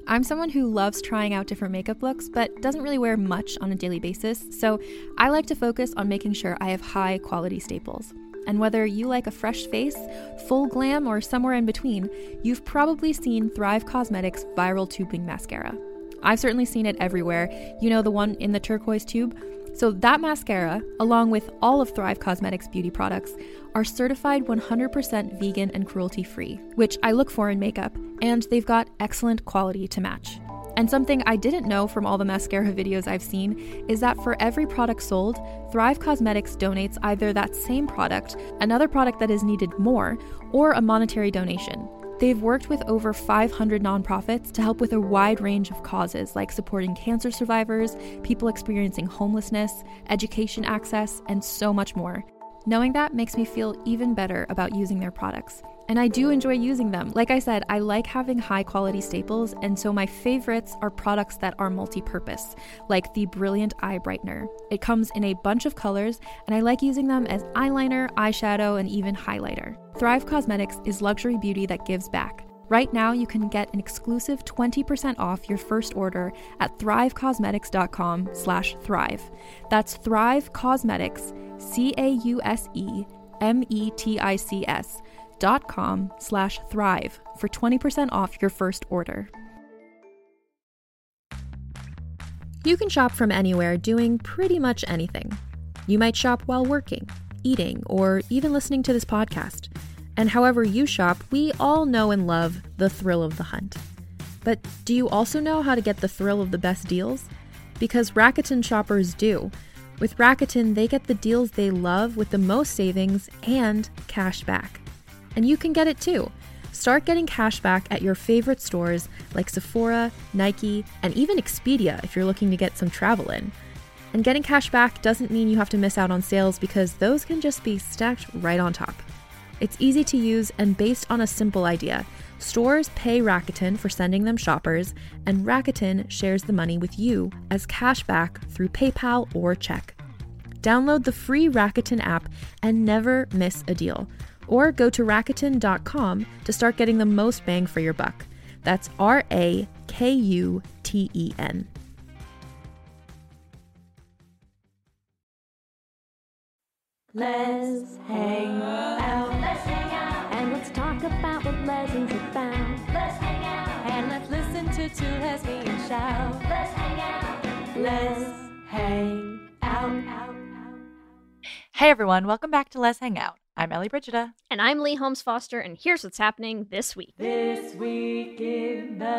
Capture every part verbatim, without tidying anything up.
I'm someone who loves trying out different makeup looks, but doesn't really wear much on a daily basis, so I like to focus on making sure I have high quality staples. And whether you like a fresh face, full glam, or somewhere in between, you've probably seen Thrive Causemetics Viral Tubing Mascara. I've certainly seen it everywhere. You know, the one in the turquoise tube? So that mascara, along with all of Thrive Causemetics beauty products, are certified one hundred percent vegan and cruelty-free, which I look for in makeup, and they've got excellent quality to match. And something I didn't know from all the mascara videos I've seen is that for every product sold, Thrive Causemetics donates either that same product, another product that is needed more, or a monetary donation. They've worked with over five hundred nonprofits to help with a wide range of causes like supporting cancer survivors, people experiencing homelessness, education access, and so much more. Knowing that makes me feel even better about using their products. And I do enjoy using them. Like I said, I like having high quality staples, and so my favorites are products that are multi-purpose, like the Brilliant Eye Brightener. It comes in a bunch of colors, and I like using them as eyeliner, eyeshadow, and even highlighter. Thrive Causemetics is luxury beauty that gives back. Right now, you can get an exclusive twenty percent off your first order at thrivecausemetics.com slash thrive. That's Thrive Causemetics, C A U S E M E T I C S dot com slash thrive for twenty percent off your first order. You can shop from anywhere doing pretty much anything. You might shop while working, eating, or even listening to this podcast. And however you shop, we all know and love the thrill of the hunt. But do you also know how to get the thrill of the best deals? Because Rakuten shoppers do. With Rakuten, they get the deals they love with the most savings and cash back. And you can get it too. Start getting cash back at your favorite stores like Sephora, Nike, and even Expedia if you're looking to get some travel in. And getting cash back doesn't mean you have to miss out on sales, because those can just be stacked right on top. It's easy to use and based on a simple idea. Stores pay Rakuten for sending them shoppers, and Rakuten shares the money with you as cash back through PayPal or check. Download the free Rakuten app and never miss a deal. Or go to Rakuten dot com to start getting the most bang for your buck. That's R A K U T E N. Let's hang out. Let's hang out. And let's talk about what lessons about. Let's hang out. And let's listen to two lesbians shout. Let's hang out. Let's hang out. Hey everyone, welcome back to Let's Hang Out. I'm Ellie Brigida. And I'm Lee Holmes Foster, and here's what's happening this week. This week in the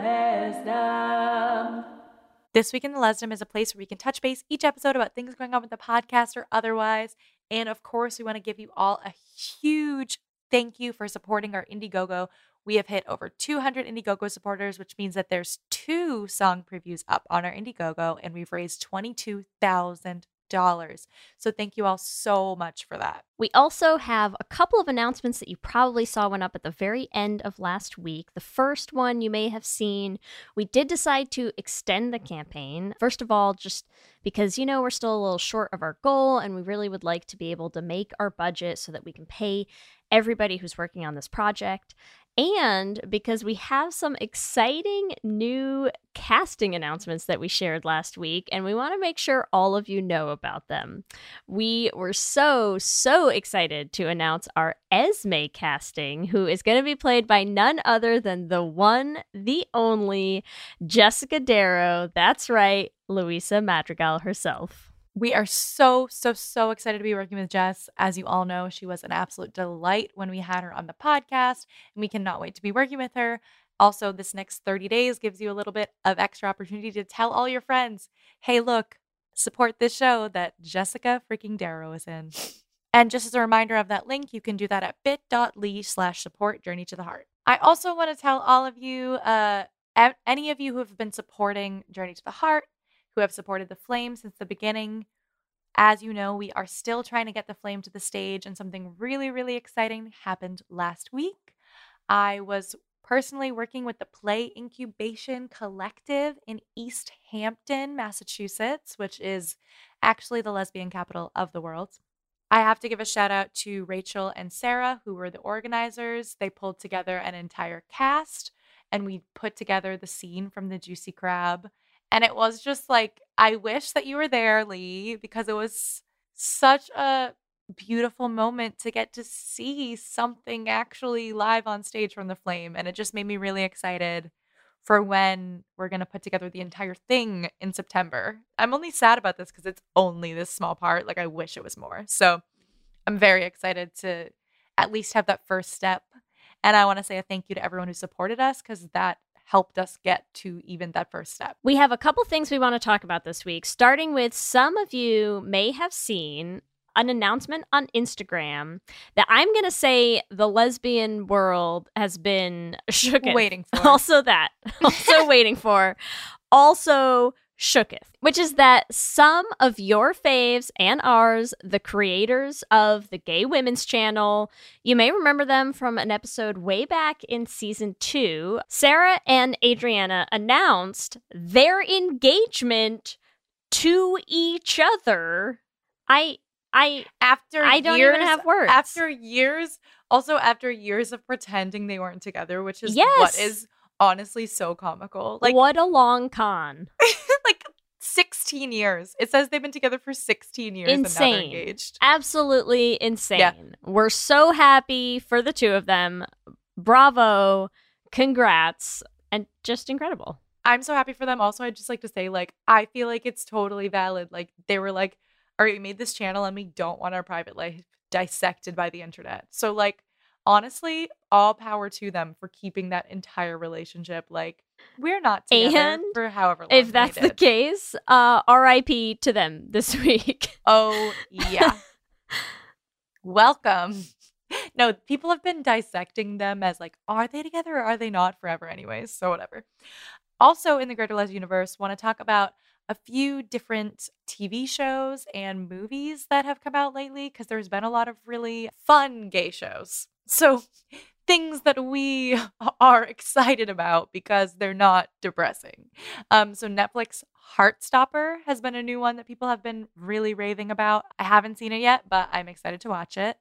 Lesdom. This Week in the Lesdom is a place where we can touch base each episode about things going on with the podcast or otherwise. And of course, we want to give you all a huge thank you for supporting our Indiegogo. We have hit over two hundred Indiegogo supporters, which means that there's two song previews up on our Indiegogo, and we've raised twenty-two thousand dollars. So thank you all so much for that. We also have a couple of announcements that you probably saw went up at the very end of last week. The first one you may have seen, we did decide to extend the campaign. First of all, just because, you know, we're still a little short of our goal, and we really would like to be able to make our budget so that we can pay everybody who's working on this project. And because we have some exciting new casting announcements that we shared last week, and we want to make sure all of you know about them. We were so, so excited to announce our Esme casting, who is going to be played by none other than the one, the only Jessica Darrow. That's right, Luisa Madrigal herself. We are so, so, so excited to be working with Jess. As you all know, she was an absolute delight when we had her on the podcast, and we cannot wait to be working with her. Also, this next thirty days gives you a little bit of extra opportunity to tell all your friends, hey, look, support this show that Jessica freaking Darrow is in. And just as a reminder of that link, you can do that at bit.ly slash support Journey to the Heart. I also want to tell all of you, uh, any of you who have been supporting Journey to the Heart, who have supported the Flame since the beginning. As you know, we are still trying to get the Flame to the stage, and something really, really exciting happened last week. I was personally working with the Play Incubation Collective in East Hampton, Massachusetts, which is actually the lesbian capital of the world. I have to give a shout out to Rachel and Sarah, who were the organizers. They pulled together an entire cast, and we put together the scene from the Juicy Crab. And it was just like, I wish that you were there, Lee, because it was such a beautiful moment to get to see something actually live on stage from The Flame. And it just made me really excited for when we're going to put together the entire thing in September. I'm only sad about this because it's only this small part. Like, I wish it was more. So I'm very excited to at least have that first step. And I want to say a thank you to everyone who supported us, because that helped us get to even that first step. We have a couple things we want to talk about this week, starting with some of you may have seen an announcement on Instagram that I'm going to say the lesbian world has been shooketh. Waiting for. Also that. Also waiting for. Also shooketh. Which is that some of your faves and ours, the creators of the Gay Women's Channel, you may remember them from an episode way back in season two, Sarah and Adriana announced their engagement to each other. I... I after I don't years, even have words. After years, also after years of pretending they weren't together, which is yes. what is honestly so comical. Like, what a long con. Like sixteen years. It says they've been together for sixteen years insane. And now they're engaged. Absolutely insane. Yeah. We're so happy for the two of them. Bravo. Congrats. And just incredible. I'm so happy for them. Also, I'd just like to say, like, I feel like it's totally valid. Like, they were like, all right, we made this channel and we don't want our private life dissected by the internet. So, like, honestly, all power to them for keeping that entire relationship. Like, we're not together and for however long. If that's the case, uh, R I P to them this week. Oh, yeah. Welcome. No, people have been dissecting them as like, are they together or are they not forever anyways? So whatever. Also, in the Greater Les universe, want to talk about a few different T V shows and movies that have come out lately, because there's been a lot of really fun gay shows. So things that we are excited about because they're not depressing. Um, so Netflix Heartstopper has been a new one that people have been really raving about. I haven't seen it yet, but I'm excited to watch it.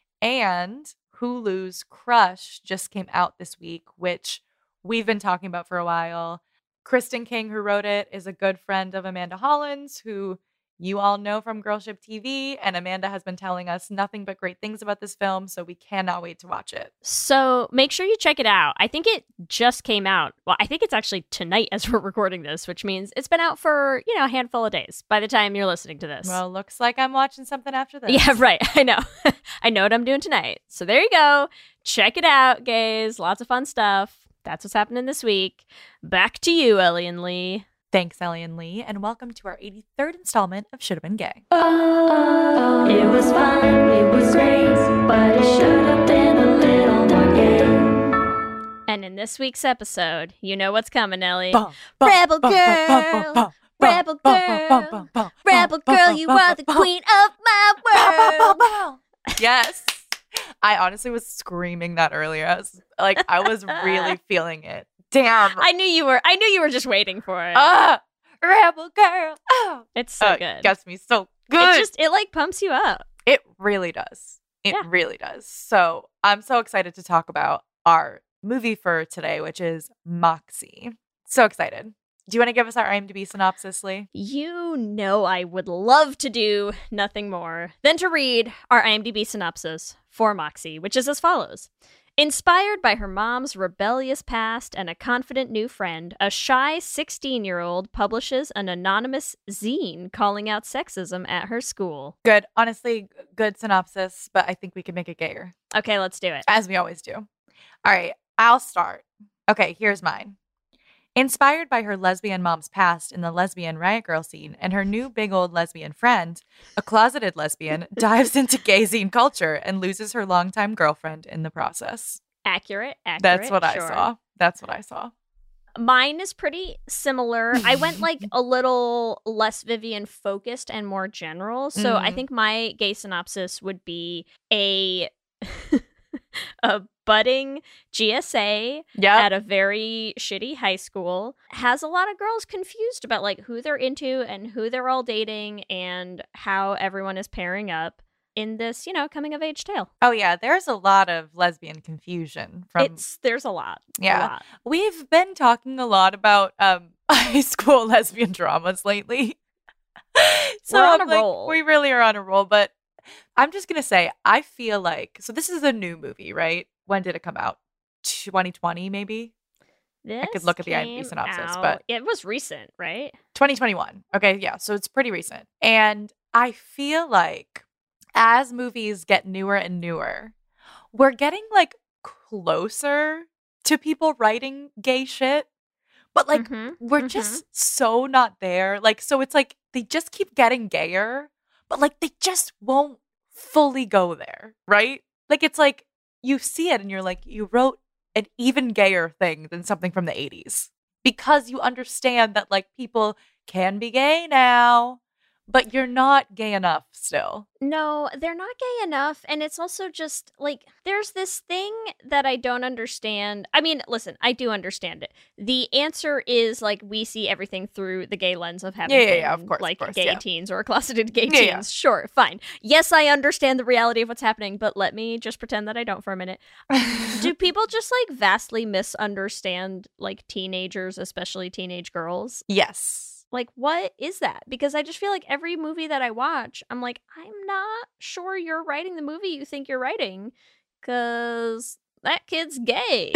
And Hulu's Crush just came out this week, which we've been talking about for a while. Kristen King, who wrote it, is a good friend of Amanda Hollins, who you all know from Girlship T V, and Amanda has been telling us nothing but great things about this film, so we cannot wait to watch it. So make sure you check it out. I think it just came out. Well, I think it's actually tonight as we're recording this, which means it's been out for, you know, a handful of days by the time you're listening to this. Well, looks like I'm watching something after this. Yeah, right. I know. I know what I'm doing tonight. So there you go. Check it out, gays. Lots of fun stuff. That's what's happening this week. Back to you, Ellie and Lee. Thanks, Ellie and Lee, and welcome to our eighty-third installment of Should Have Been Gay. Oh, it was fun, it was great, but it should have been a little more gay. And in this week's episode, you know what's coming, Ellie. Bum, bum, Rebel bum, girl, bum, bum, bum, rebel bum, girl, bum, bum, bum, rebel bum, girl, bum, you bum, are the bum, queen of my bum, bum, world. bum. Yes. I honestly was screaming that earlier. I was like, I was really feeling it. Damn. I knew you were. I knew you were just waiting for it. Ah, rebel girl. Oh. It's so Uh, good. Gets me so good. It just it like pumps you up. It really does. It Yeah. really does. So I'm so excited to talk about our movie for today, which is Moxie. So excited. Do you want to give us our IMDb synopsis, Lee? You know I would love to do nothing more than to read our IMDb synopsis for Moxie, which is as follows. Inspired by her mom's rebellious past and a confident new friend, a shy sixteen-year-old publishes an anonymous zine calling out sexism at her school. Good. Honestly, g- good synopsis, but I think we can make it gayer, Okay, let's do it. as we always do. All right, I'll start. Okay, here's mine. Inspired by her lesbian mom's past in the lesbian riot girl scene and her new big old lesbian friend, a closeted lesbian dives into gay zine culture and loses her longtime girlfriend in the process. Accurate, accurate. That's what sure. I saw. That's what I saw. Mine is pretty similar. I went like a little less Vivian focused and more general. So I Mm. think my gay synopsis would be a a budding G S A Yeah. at a very shitty high school has a lot of girls confused about like who they're into and who they're all dating and how everyone is pairing up. in this, you know, coming of age tale. Oh yeah, there's a lot of lesbian confusion from It's there's a lot. Yeah. A lot. We've been talking a lot about um high school lesbian dramas lately. So We're on I'm a like, roll. We really are on a roll, but I'm just gonna say I feel like so this is a new movie, right? When did it come out? twenty twenty maybe? This could look at the IMDb came synopsis, out- but- it was recent, right? twenty twenty-one. Okay, yeah, so it's pretty recent. And I feel like as movies get newer and newer, we're getting like closer to people writing gay shit. But like Mhm, we're mhm. just so not there. Like so it's like they just keep getting gayer, but like they just won't fully go there, right? Like it's like you see it and you're like you wrote an even gayer thing than something from the eighties because you understand that like people can be gay now, but you're not gay enough still. No, they're not gay enough. And it's also just like there's this thing that I don't understand. I mean, listen, I do understand it. The answer is like we see everything through the gay lens of having Yeah, yeah, been, yeah, of course, of like course, gay yeah. teens or closeted gay Yeah, teens. yeah. Sure, fine. Yes, I understand the reality of what's happening, but let me just pretend that I don't for a minute. Do people just like vastly misunderstand like teenagers, especially teenage girls? Yes. Like, what is that? Because I just feel like every movie that I watch, I'm like, I'm not sure you're writing the movie you think you're writing, because that kid's gay.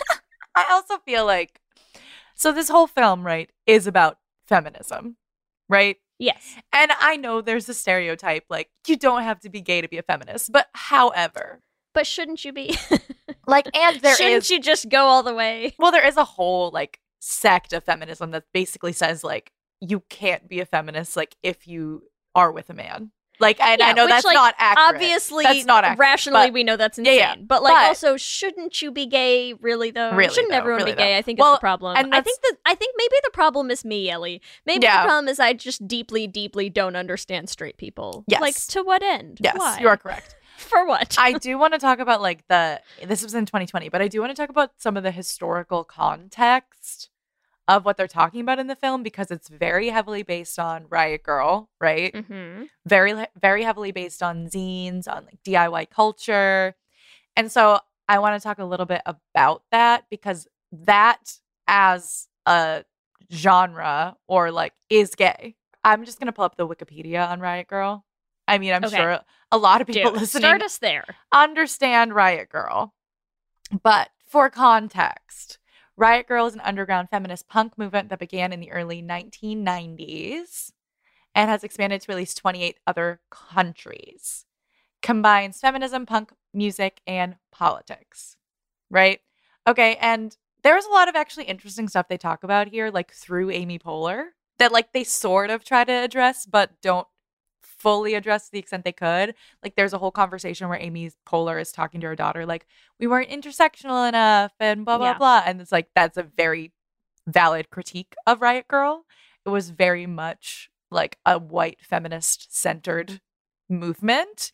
I also feel like so this whole film, right, is about feminism, right? Yes. And I know there's a stereotype like you don't have to be gay to be a feminist, but however, But shouldn't you be? like and there shouldn't is you just go all the way? well there is a whole like sect of feminism that basically says like you can't be a feminist like if you are with a man. Like and I Yeah, know which, that's like, not accurate. Obviously, that's not accurate, rationally, but- we know that's Yeah, insane. yeah. But, like, But- also, shouldn't you be gay, really, though? Really, Shouldn't though, everyone really, be gay? though. I think Well, it's the problem. and I that's- think that I think maybe the problem is me, Ellie. Maybe Yeah. the problem is I just deeply, deeply don't understand straight people. Yes. Like, to what end? Yes, Why? you are correct. For what? I do want to talk about like the this was in twenty twenty, but I do want to talk about some of the historical context of what they're talking about in the film because it's very heavily based on Riot Girl, right? Mm-hmm. Very very heavily based on zines, on like D I Y culture. And so I want to talk a little bit about that because that as a genre or like is gay. I'm just going to pull up the Wikipedia on Riot Girl. I mean, I'm Okay. sure a lot of people Do. listening Start us there. understand Riot Girl. But for context, Riot Girl is an underground feminist punk movement that began in the early nineteen nineties and has expanded to at least twenty-eight other countries. Combines feminism, punk music, and politics. Right? Okay, and there's a lot of actually interesting stuff they talk about here, like through Amy Poehler, that like they sort of try to address, but don't fully address to the extent they could. Like there's a whole conversation where Amy Poehler is talking to her daughter, like, we weren't intersectional enough and blah, blah, Yeah. blah. And it's like, that's a very valid critique of Riot Girl. It was very much like a white feminist centered movement.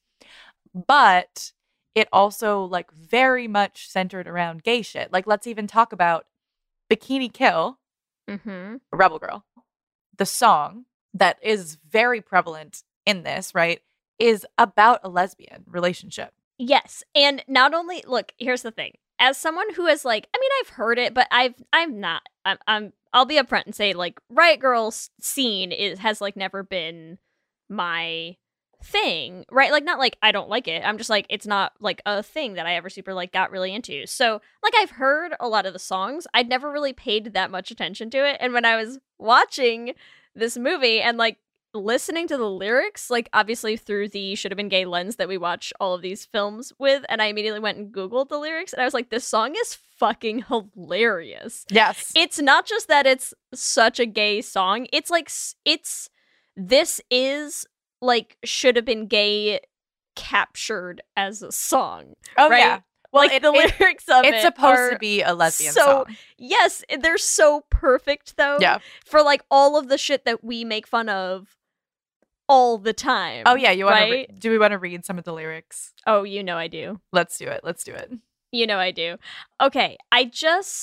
But it also like very much centered around gay shit. Like let's even talk about Bikini Kill, Mm-hmm. Rebel Girl. The song that is very prevalent in this, right, is about a lesbian relationship. Yes, and not only look, here's the thing. As someone who has like, I mean, I've heard it, but I've I'm not. I'm I'm I'll be upfront and say like Riot Girl's scene is has like never been my thing, right? Like not like I don't like it. I'm just like it's not like a thing that I ever super like got really into. So like I've heard a lot of the songs. I'd never really paid that much attention to it. And when I was watching this movie and like listening to the lyrics, like obviously through the should have been gay lens that we watch all of these films with, and I immediately went and Googled the lyrics and I was like, this song is fucking hilarious. Yes. It's not just that it's such a gay song, it's like s- it's this is like should have been gay captured as a song. oh, right? yeah. Well, Like it, the it- lyrics of it's it supposed are to be a lesbian so song. yes, they're so perfect though. Yeah. For like all of the shit that we make fun of all the time. Oh, yeah. You want right? to? Re- do we want to read some of the lyrics? Oh, you know I do. Let's do it. Let's do it. You know I do. Okay, I just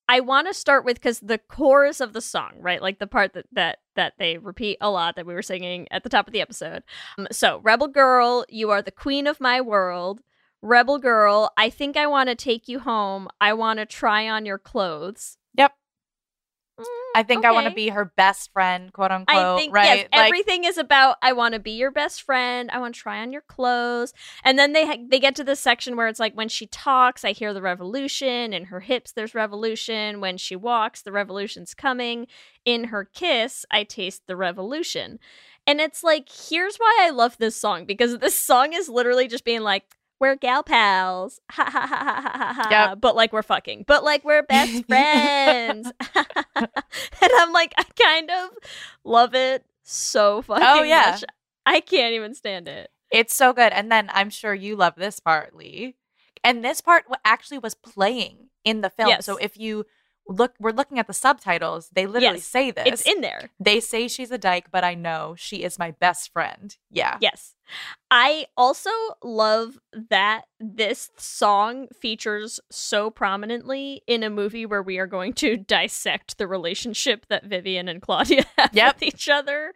I want to start with, because the chorus of the song, right? Like the part that, that that they repeat a lot that we were singing at the top of the episode. Um, so, Rebel Girl, you are the queen of my world. Rebel Girl, I think I want to take you home. I want to try on your clothes. Yep. Mm, I think I want to okay. be her best friend, quote unquote. I think, right? yes, Like, everything is about, I want to be your best friend. I want to try on your clothes. And then they ha- they get to this section where it's like, when she talks, I hear the revolution. In her hips, there's revolution. When she walks, the revolution's coming. In her kiss, I taste the revolution. And it's like, here's why I love this song. Because this song is literally just being like, we're gal pals. Ha ha ha ha ha ha. Yep. But like we're fucking. But like we're best friends. And I'm like, I kind of love it so fucking Oh, yeah. much. I can't even stand it. it's so good. And then I'm sure you love this part, Lee. And this part wa- actually was playing in the film. Yes. So if you look, we're looking at the subtitles, they literally Yes, say this. It's in there. They say she's a dyke, but I know she is my best friend. Yeah. Yes. I also love that this song features so prominently in a movie where we are going to dissect the relationship that Vivian and Claudia have Yep. with each other.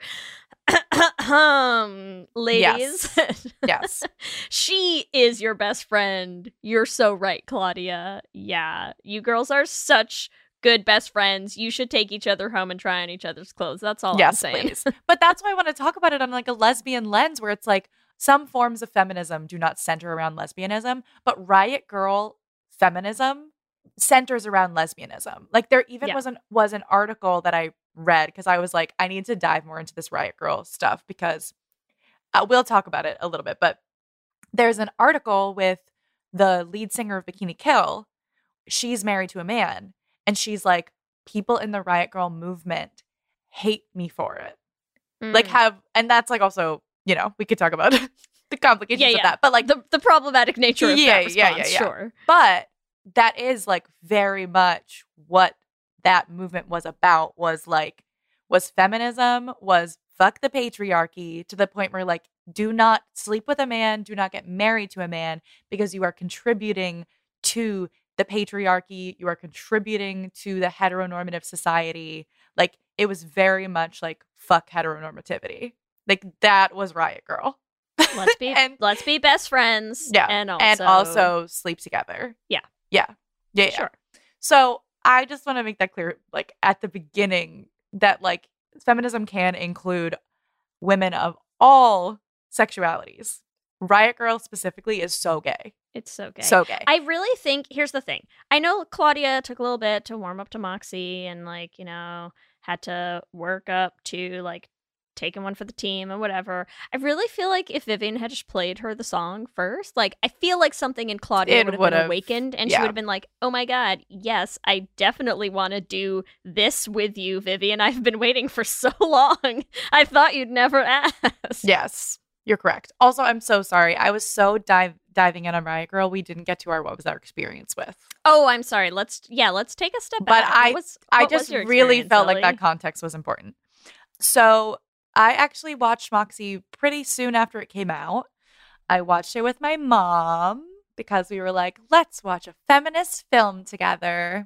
um, ladies, Yes. she is your best friend. You're so right, Claudia. Yeah, you girls are such good best friends. You should take each other home and try on each other's clothes. That's all I'm Yes, saying. please. But that's why I want to talk about it on like a lesbian lens, where it's like some forms of feminism do not center around lesbianism, but Riot Girl feminism centers around lesbianism. Like there even Yeah. was an was an article that I read because I was like, I need to dive more into this Riot Girl stuff because uh, we'll talk about it a little bit. But there's an article with the lead singer of Bikini Kill. She's married to a man, and she's like, people in the Riot Girl movement hate me for it. Like Mm. have, and that's like also, you know, we could talk about the complications Yeah, of yeah. that. But like, the the problematic nature of Yeah, that yeah, response, yeah, yeah. sure. but that is like very much what that movement was about, was like, was feminism, was fuck the patriarchy, to the point where like, do not sleep with a man, do not get married to a man, because you are contributing to the patriarchy, you are contributing to the heteronormative society. Like it was very much like fuck heteronormativity. Like that was Riot Girl. Let's be And- let's be best friends. Yeah. and also, and also sleep together. Yeah. Yeah. Yeah. yeah. sure. So I just want to make that clear, like at the beginning, that like feminism can include women of all sexualities. Riot Girl specifically is so gay. It's so gay. So gay. I really think, here's the thing. I know Claudia took a little bit to warm up to Moxie and like, you know, had to work up to like taking one for the team and whatever. I really feel like if Vivian had just played her the song first, like I feel like something in Claudia It would have been would've- awakened and she yeah. would have been like, oh my God, yes, I definitely want to do this with you, Vivian. I've been waiting for so long. I thought you'd never ask. Yes, you're correct. Also, I'm so sorry. I was so dive diving in on Riot Girl, we didn't get to our what was our experience with. Oh, I'm sorry. Let's, yeah, let's take a step But back. I- What was- I what was just your really experience, felt like Ellie? that context was important. So I actually watched Moxie pretty soon after it came out. I watched it with my mom because we were like, let's watch a feminist film together.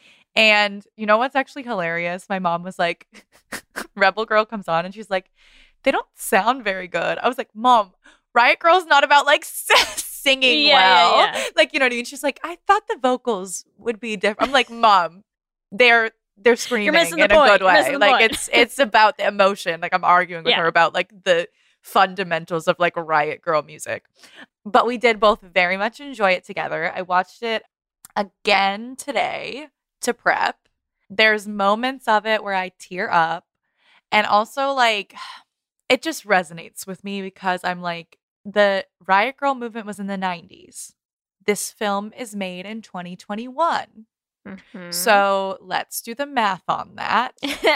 And you know what's actually hilarious? My mom was like, Rebel Girl comes on and she's like, they don't sound very good. I was like, Mom, Riot Girl's not about like singing Yeah, well. yeah, yeah. Like, you know what I mean? She's like, I thought the vocals would be different. I'm like, Mom, they're they're screaming missing in the a point. good You're way. missing the Like point. it's it's about the emotion. Like I'm arguing with Yeah. her about like the fundamentals of like Riot Girl music. But we did both very much enjoy it together. I watched it again today to prep. There's moments of it where I tear up. And also like it just resonates with me because I'm like, the Riot Girl movement was in the nineties. This film is made in twenty twenty-one. Mhm. So let's do the math on that.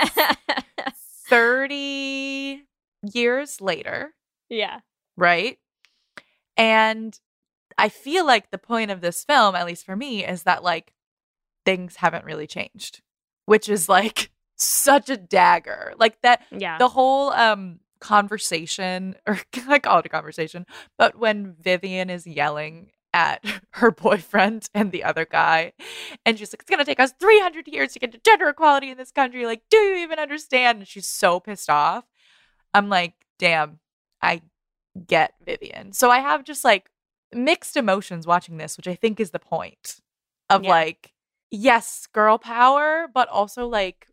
thirty years later, yeah. right? And I feel like the point of this film, at least for me, is that like things haven't really changed, which is like such a dagger. Like that, Yeah. the whole um conversation, or I call it a conversation, but when Vivian is yelling at her boyfriend and the other guy. And she's like, it's going to take us three hundred years to get to gender equality in this country. Like, do you even understand? And she's so pissed off. I'm like, damn, I get Vivian. So I have just like mixed emotions watching this, which I think is the point of Yeah. like, yes, girl power, but also like,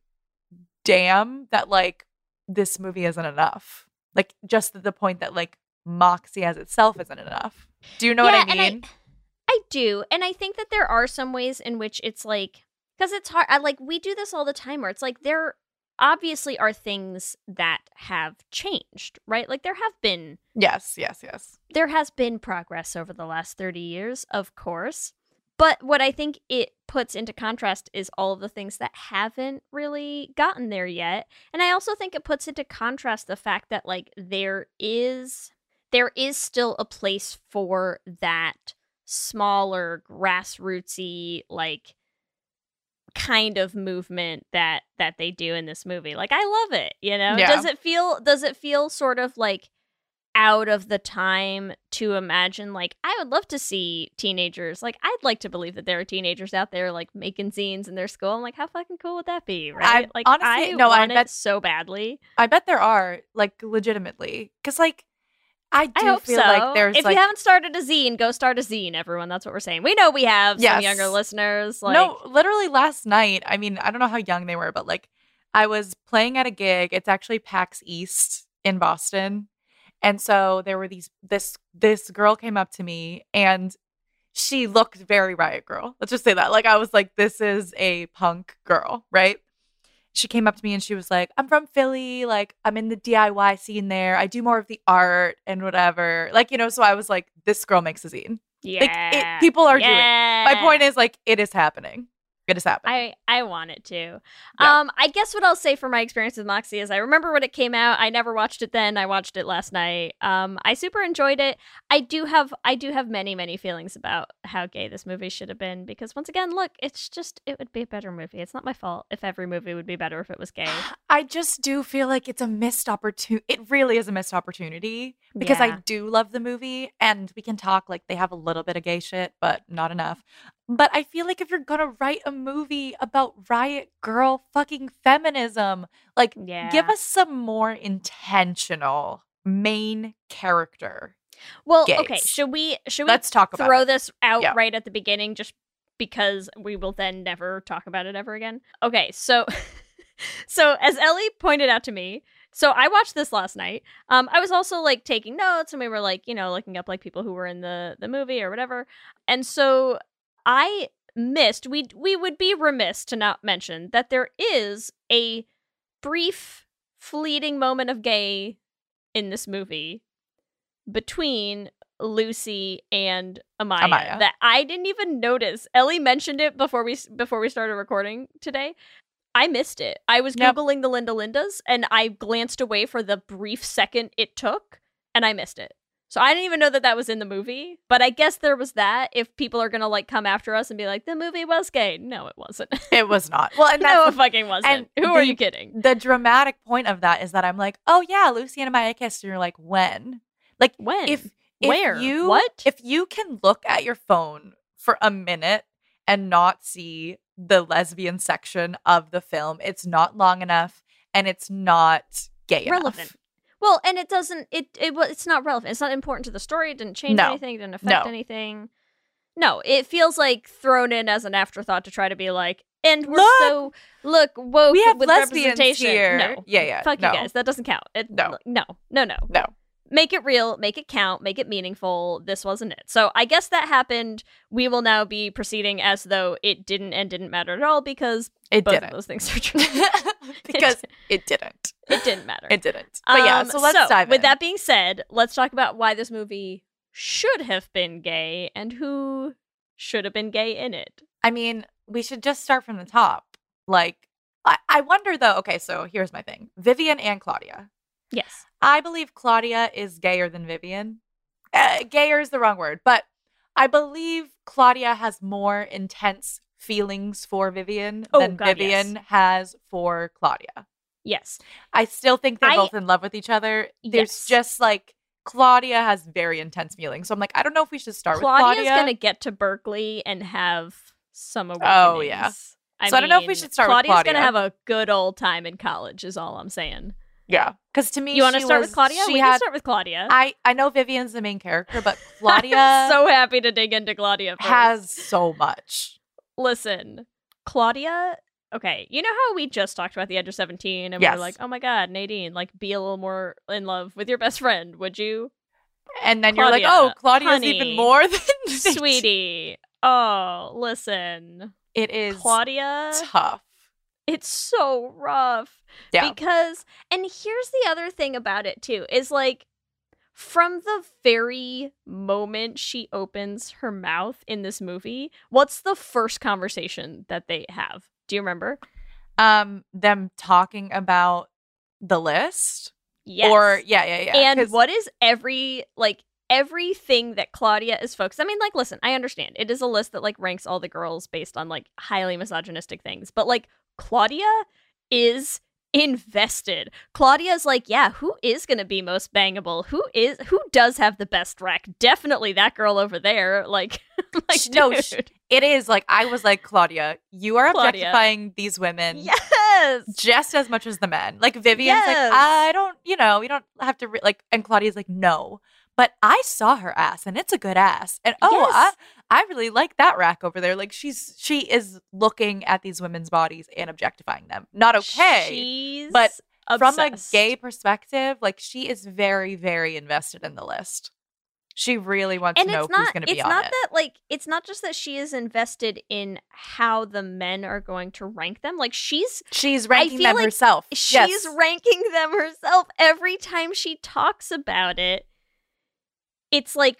damn, that like this movie isn't enough. Like, just the point that like Moxie as itself isn't enough. Do you know Yeah, what I mean? and I, I do. And I think that there are some ways in which it's like, because it's hard. I, like, we do this all the time where it's like there obviously are things that have changed, right? Like, there have been, Yes, yes, yes. there has been progress over the last thirty years, of course. But what I think it puts into contrast is all of the things that haven't really gotten there yet. And I also think it puts into contrast the fact that, like, there is there is still a place for that smaller, grassrootsy, like, kind of movement that that they do in this movie. Like, I love it, you know? Yeah. Does it feel does it feel sort of like out of the time to imagine, like, I would love to see teenagers, like, I'd like to believe that there are teenagers out there like making zines in their school. I'm like, how fucking cool would that be, right? I- like, honestly, I no, I want it bet- so badly. I bet there are, like, legitimately. Because, like, I do I hope feel so. like there's, if like... you haven't started a zine, go start a zine, everyone. That's what we're saying. We know we have some Yes. younger listeners. Like, No, literally last night, I mean, I don't know how young they were, but, like, I was playing at a gig. It's actually PAX East in Boston. And so there were these... This, this girl came up to me, and she looked very Riot Girl. Let's just say that. Like, I was like, this is a punk girl, right? She came up to me and she was like, I'm from Philly. Like, I'm in the D I Y scene there. I do more of the art and whatever. Like, you know, so I was like, this girl makes a zine. yeah. Like, it, people are doing it. yeah. My point is, like, it is happening. It is happening. I, I want it to. Yeah. Um, I guess what I'll say for my experience with Moxie is I remember when it came out. I never watched it then. I watched it last night. Um, I super enjoyed it. I do have I do have many, many feelings about how gay this movie should have been because once again, look, it's just it would be a better movie. It's not my fault if every movie would be better if it was gay. I just do feel like it's a missed opportunity. It really is a missed opportunity because I Yeah. do love the movie and we can talk like they have a little bit of gay shit, but not enough. But I feel like if you're going to write a movie about Riot Girl fucking feminism, like Yeah. give us some more intentional main character. Well, gays. okay, should we should we Let's talk about throw it. this out Yeah. right at the beginning just because we will then never talk about it ever again? Okay, so so as Ellie pointed out to me, so I watched this last night. Um I was also like taking notes and we were like, you know, looking up like people who were in the the movie or whatever. And so I missed we we would be remiss to not mention that there is a brief fleeting moment of gay in this movie between Lucy and Amaya, Amaya. that I didn't even notice. Ellie mentioned it before we before we started recording today. I missed it. I was Yep. Googling the Linda Lindas and I glanced away for the brief second it took and I missed it. So I didn't even know that that was in the movie, but I guess there was that if people are going to like come after us and be like, the movie was gay. No, it wasn't. It was not. Well, and that's no, the it fucking wasn't. and Who are the- you kidding? The dramatic point of that is that I'm like, oh yeah, Lucy and Amaya kissed, and you're like, when? Like, When? if if Where? you What? if you can look at your phone for a minute and not see the lesbian section of the film, it's not long enough and it's not gay Relevant. enough. Well, and it doesn't. It it wa- it's not relevant. It's not important to the story. It didn't change No. anything. It didn't affect No. anything. No, it feels like thrown in as an afterthought to try to be like, and we're Look! so look woke We have with lesbians representation. here. No, Yeah, yeah, fuck no. you guys. That doesn't count. It, No. no, no, no. No. Make it real. Make it count. Make it meaningful. This wasn't it. So I guess that happened. We will now be proceeding as though it didn't and didn't matter at all because It both didn't. of those things are true. Because it didn't. It didn't matter. It didn't. But yeah, Um, so let's dive With in. that being said, let's talk about why this movie should have been gay and who should have been gay in it. I mean, we should just start from the top. Like, I, I wonder though. Okay, so here's my thing: Vivian and Claudia. Yes. I believe Claudia is gayer than Vivian. Uh, gayer is the wrong word, but I believe Claudia has more intense feelings for Vivian Oh, than God, Vivian has for Claudia. Yes. I still think they're I- both in love with each other. There's Yes. just like Claudia has very intense feelings. So I'm like, I don't know if we should start Claudia's with Claudia. gonna get to Berkeley and have some awakenings. Oh, yeah. I So I don't know if we mean, should start with Claudia's Claudia. gonna have a good old time in college, is all I'm saying. Yeah. Because to me, You want to she start was- with Claudia? She We had, can start with Claudia. I, I know Vivian's the main character, but I'm Claudia so happy to dig into Claudia first. has so much. Listen, Claudia. Okay, you know how we just talked about the age of seventeen, and we Yes. were like, "Oh my God, Nadine, like, be a little more in love with your best friend, would you, And then Claudia, you're like, oh, Claudia's honey, even more than sweetie?" Oh, listen, It is Claudia. tough. It's so rough. Yeah. Because, and here's the other thing about it too, is like, from the very moment she opens her mouth in this movie, what's the first conversation that they have? Do you remember? Um, them talking about the list. Yes. Or yeah, yeah, yeah. and 'cause- what is every, like, everything that Claudia is focused. I mean, like, listen, I understand. It is a list that, like, ranks all the girls based on, like, highly misogynistic things. But, like, Claudia is invested. Claudia's like, yeah, who is going to be most bangable? Who is, who does have the best rack? Definitely that girl over there. Like, like Sh- no, dude. sh- it is like I was like, Claudia, you are Claudia. objectifying these women Yes. just as much as the men. Like Vivian's Yes. like, I don't, you know, we don't have to re-, like, and Claudia's like, no, but I saw her ass and it's a good ass, and oh, Yes. I, I really like that rack over there. Like she's she is looking at these women's bodies and objectifying them. Not okay, She's but from a obsessed. gay perspective, like she is very, very invested in the list. She really wants and to know it's who's not going to be it's on not it. that, like, it's not just that she is invested in how the men are going to rank them. Like, she's She's ranking feel them like herself. she's Yes. ranking them herself. Every time she talks about it, it's like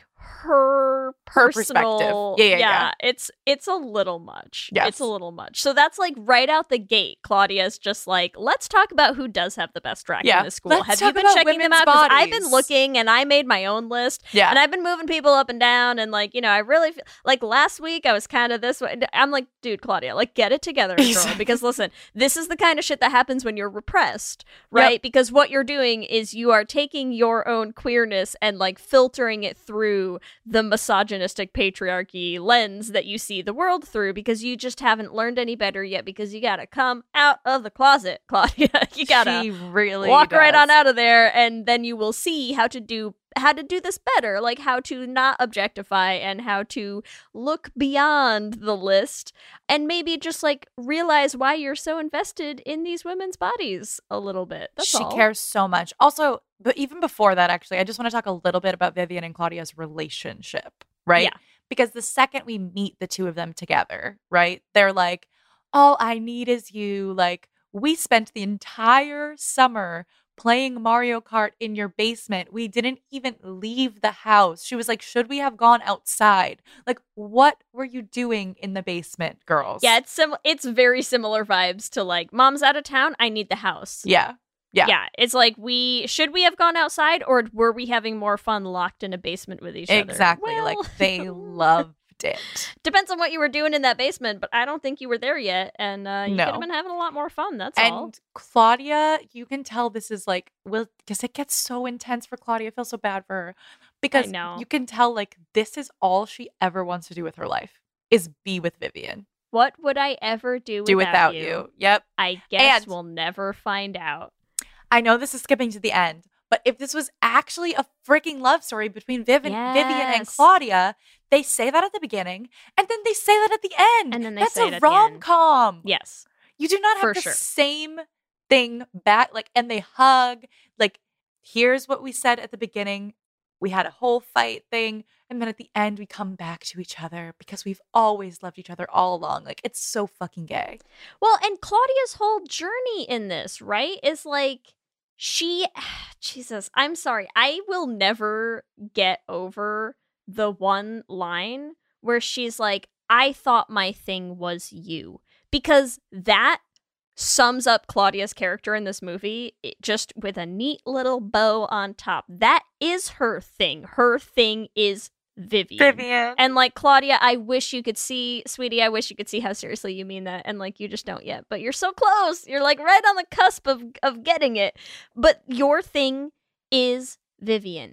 her Her personal perspective. Yeah, yeah, yeah. it's it's a little much. Yes. It's a little much. So that's like right out the gate, Claudia's just like, let's talk about who does have the best rack Yeah. in this school. Let's Have you talk been about checking them women's out? 'Cause I've been bodies. looking and I made my own list. Yeah. And I've been moving people up and down, and, like, you know, I really feel like last week I was kind of this way. I'm like, dude, Claudia, like, get it together, girl. Exactly. Because listen, this is the kind of shit that happens when you're repressed, right? Because what you're doing is you are taking your own queerness and, like, filtering it through the misogynistic patriarchy lens that you see the world through, because you just haven't learned any better yet, because you gotta come out of the closet, Claudia. You gotta She really walk right does. on out of there, and then you will see how to do how to do this better, like how to not objectify and how to look beyond the list, and maybe just, like, realize why you're so invested in these women's bodies a little bit. That's she all. cares so much. Also, but even before that, actually, I just want to talk a little bit about Vivian and Claudia's relationship, right? Yeah. Because the second we meet the two of them together, right, they're like, all I need is you. Like, we spent the entire summer playing Mario Kart in your basement. We didn't even leave the house. She was like, should we have gone outside? Like, what were you doing in the basement, girls? Yeah, it's sim- it's very similar vibes to, like, mom's out of town, I need the house. Yeah. Yeah. Yeah, it's like, we should we have gone outside, or were we having more fun locked in a basement with each other? Exactly. Well, Like, they loved it. depends on what you were doing in that basement, but I don't think you were there yet, and uh, you No. could have been having a lot more fun. That's all. And Claudia, you can tell this is like, well, because it gets so intense for Claudia. I feel so bad for her. Because know. you can tell, like, this is all she ever wants to do with her life, is be with Vivian. What would I ever do, Do without, without you. Yep. I guess And- we'll never find out. I know this is skipping to the end, but if this was actually a freaking love story between Vivian, Vivian and Yes. Claudia, they say that at the beginning, and then they say that at the end. And then they That's say it a at the end. rom com. Yes. You do not have For the sure. same thing back, like, and they hug. Like, here's what we said at the beginning. We had a whole fight thing, and then at the end we come back to each other because we've always loved each other all along. Like, it's so fucking gay. Well, and Claudia's whole journey in this, right, is like, she, Jesus, I'm sorry. I will never get over the one line where she's like, I thought my thing was you. Because that sums up Claudia's character in this movie, it, just with a neat little bow on top. That is her thing. Her thing is Vivian. Vivian. And, like, Claudia, I wish you could see, sweetie, I wish you could see how seriously you mean that. And, like, you just don't yet. But you're so close. You're, like, right on the cusp of, of getting it. But your thing is Vivian.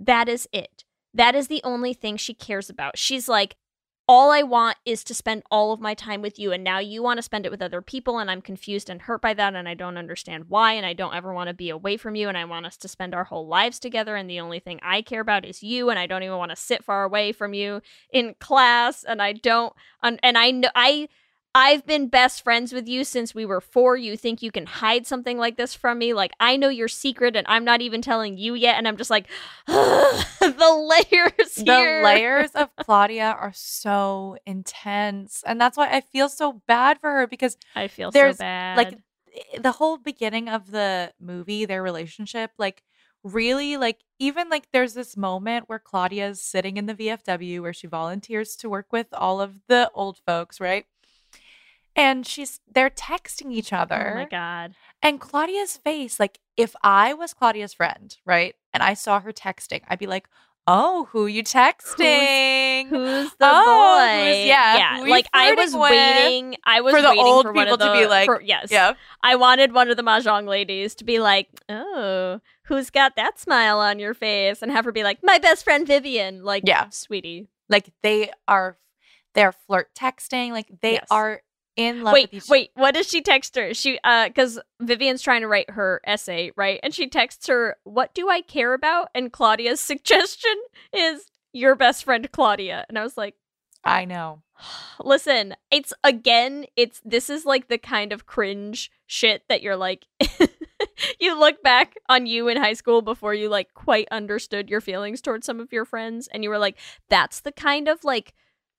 that is it. That is the only thing she cares about. She's like, all I want is to spend all of my time with you, and now you want to spend it with other people, and I'm confused and hurt by that, and I don't understand why, and I don't ever want to be away from you, and I want us to spend our whole lives together, and the only thing I care about is you, and I don't even want to sit far away from you in class, and I don't, and I know, I... I've been best friends with you since we were four. You think you can hide something like this from me? Like, I know your secret and I'm not even telling you yet. And I'm just like, the layers here. The layers of Claudia are so intense. And that's why I feel so bad for her, because I feel there's, so bad. like, the whole beginning of the movie, their relationship, like, really, like, even, like, there's this moment where Claudia's sitting in the V F W where she volunteers to work with all of the old folks, right? And she's they're texting each other. Oh my God. And Claudia's face, like, if I was Claudia's friend, right, and I saw her texting, I'd be like, oh, who you texting? Who's, who's the oh, boy? Who's, yeah. Yeah. Who like, I was with? waiting. I was for the waiting old for one people of the, to be like, for, yes. Yeah. I wanted one of the Mahjong ladies to be like, oh, who's got that smile on your face? And have her be like, my best friend Vivian. Like, yeah. Sweetie. Like, they are, they're flirt texting. Like, they Yes. are in love wait, with each wait, what does she text her? She, uh, because Vivian's trying to write her essay, right? And she texts her, what do I care about? And Claudia's suggestion is your best friend, Claudia. And I was like, I know. Listen, it's, again, it's, this is like the kind of cringe shit that you're like, you look back on you in high school before you, like, quite understood your feelings towards some of your friends. And you were like, that's the kind of, like,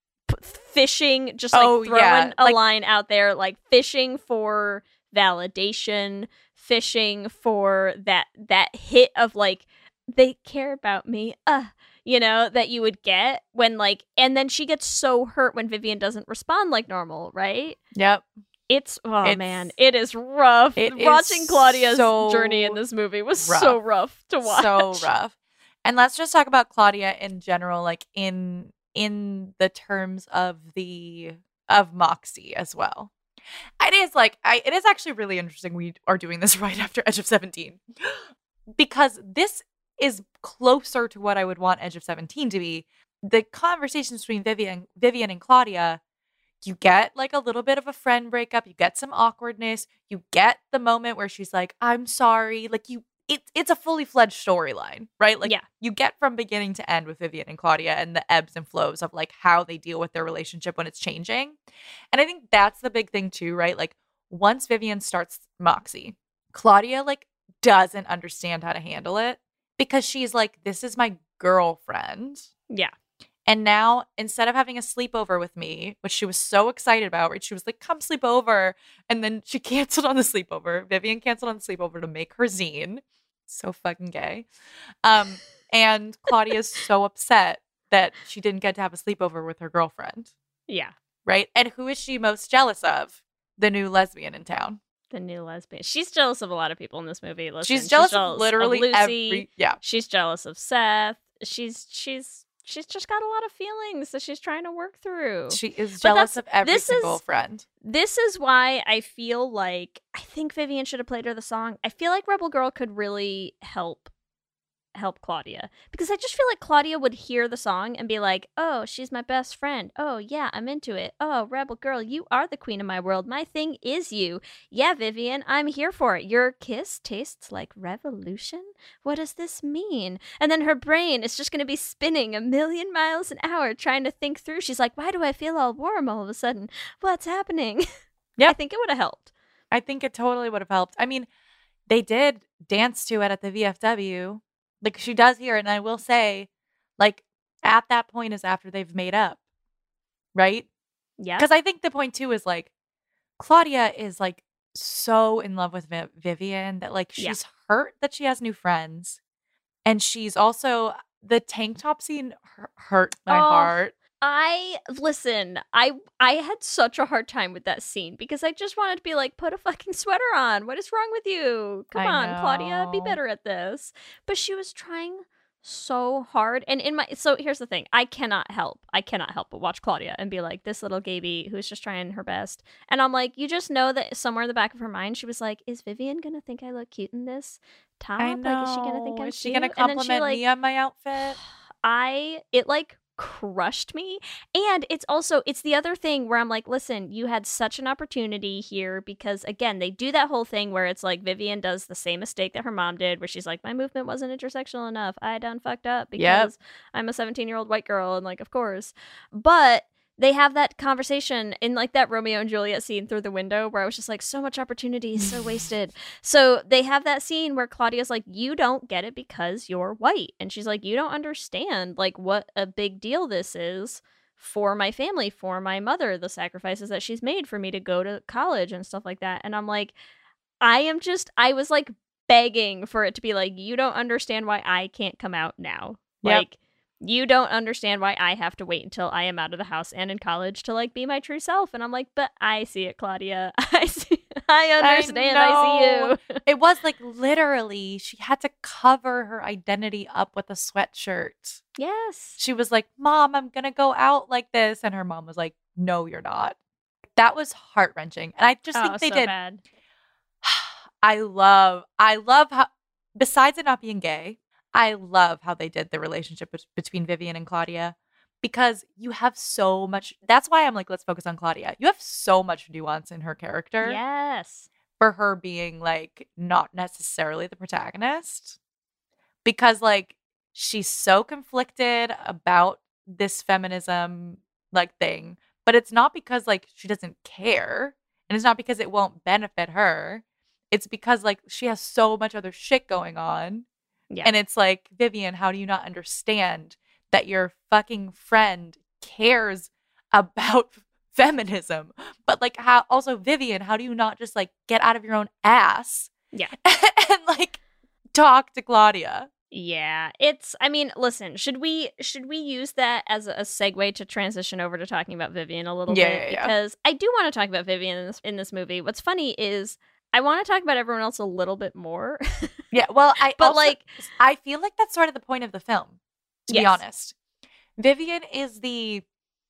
fishing, just like oh, throwing yeah. a like, line out there, like fishing for validation, fishing for that that hit of like, they care about me, uh you know, that you would get when, like, and then she gets so hurt when Vivian doesn't respond like normal, right? Yep. It's oh It's- man, it is rough. it is Watching Claudia's so journey in this movie was rough. so rough to watch. So rough. And let's just talk about Claudia in general, like in in the terms of the of Moxie as well. It is like I it is actually really interesting we are doing this right after Edge of seventeen. Because this is closer to what I would want Edge of seventeen to be. The conversations between Vivian Vivian and Claudia, you get like a little bit of a friend breakup, you get some awkwardness, you get the moment where she's like, I'm sorry, like you It's it's a fully fledged storyline, right? Like, Yeah. you get from beginning to end with Vivian and Claudia and the ebbs and flows of like how they deal with their relationship when it's changing. And I think that's the big thing too, right? Like, once Vivian starts Moxie, Claudia like doesn't understand how to handle it because she's like, this is my girlfriend. Yeah. And now, instead of having a sleepover with me, which she was so excited about, right? She was like, come sleep over. And then she canceled on the sleepover. Vivian canceled on the sleepover to make her zine. So fucking gay. Um, and Claudia's so upset that she didn't get to have a sleepover with her girlfriend, Yeah. right? And who is she most jealous of? The new lesbian in town. The new lesbian. She's jealous of a lot of people in this movie. Listen, She's jealous, of literally Lucy. every... Yeah. She's jealous of Seth. She's she's she's just got a lot of feelings that she's trying to work through. She is But jealous that's- of every this single is- friend. This is why I feel like I think Vivian should have played her the song. I feel like Rebel Girl could really help help Claudia, because I just feel like Claudia would hear the song and be like, oh, she's my best friend. Oh yeah, I'm into it. Oh, Rebel Girl, you are the queen of my world. My thing is you. Yeah, Vivian, I'm here for it. Your kiss tastes like revolution. What does this mean? And then her brain is just going to be spinning a million miles an hour trying to think through. She's like, why do I feel all warm all of a sudden? What's happening? Yep. I think it would have helped. I think it totally would have helped. I mean, they did dance to it at the V F W. Like, she does hear it, and I will say, like, at that point is after they've made up, right? Yeah. Because I think the point, too, is, like, Claudia is, like, so in love with Vi- Vivian that, like, she's Yeah. hurt that she has new friends. And she's also, the tank top scene hu- hurt my Oh. heart. I listen, I I had such a hard time with that scene because I just wanted to be like, put a fucking sweater on. What is wrong with you? Come I on, Claudia, be know. better at this. But she was trying so hard. And in my so here's the thing. I cannot help. I cannot help but watch Claudia and be like, this little Gaby who's just trying her best. And I'm like, you just know that somewhere in the back of her mind, she was like, is Vivian gonna think I look cute in this top? I know. Like, is she gonna think I'm Is she cute? gonna And then compliment she, like, me on my outfit? I it like crushed me. And it's also it's the other thing where I'm like, listen, you had such an opportunity here, because again, they do that whole thing where it's like Vivian does the same mistake that her mom did, where she's like, my movement wasn't intersectional enough, I done fucked up because Yep. I'm a seventeen year old white girl, and like, of course. But they have that conversation in like that Romeo and Juliet scene through the window where I was just like, so much opportunity, so wasted. So they have that scene where Claudia's like, you don't get it because you're white. And she's like, you don't understand like what a big deal this is for my family, for my mother, the sacrifices that she's made for me to go to college and stuff like that. And I'm like, I am just, I was like begging for it to be like, you don't understand why I can't come out now. Yep. Like, you don't understand why I have to wait until I am out of the house and in college to like be my true self. And I'm like, but I see it, Claudia. I see. I understand. I, know. see you. It was like literally she had to cover her identity up with a sweatshirt. Yes. She was like, Mom, I'm going to go out like this. And her mom was like, no, you're not. That was heart wrenching. And I just oh, think they so did. Bad. I love, I love how, besides it not being gay, I love how they did the relationship be- between Vivian and Claudia, because you have so much. That's why I'm like, let's focus on Claudia. You have so much nuance in her character. Yes. For her being like not necessarily the protagonist, because like she's so conflicted about this feminism like thing, but it's not because like she doesn't care, and it's not because it won't benefit her. It's because like she has so much other shit going on. Yeah. And it's like, Vivian, how do you not understand that your fucking friend cares about feminism? But like, how also, Vivian, how do you not just like get out of your own ass? Yeah. And like talk to Claudia? Yeah. It's, I mean, listen, should we, should we use that as a segue to transition over to talking about Vivian a little Yeah, bit? yeah, yeah. Because I do want to talk about Vivian in this, in this movie. What's funny is I want to talk about everyone else a little bit more. Yeah, well, I But, also, like- I feel like that's sort of the point of the film, to be Yes. honest. Vivian is the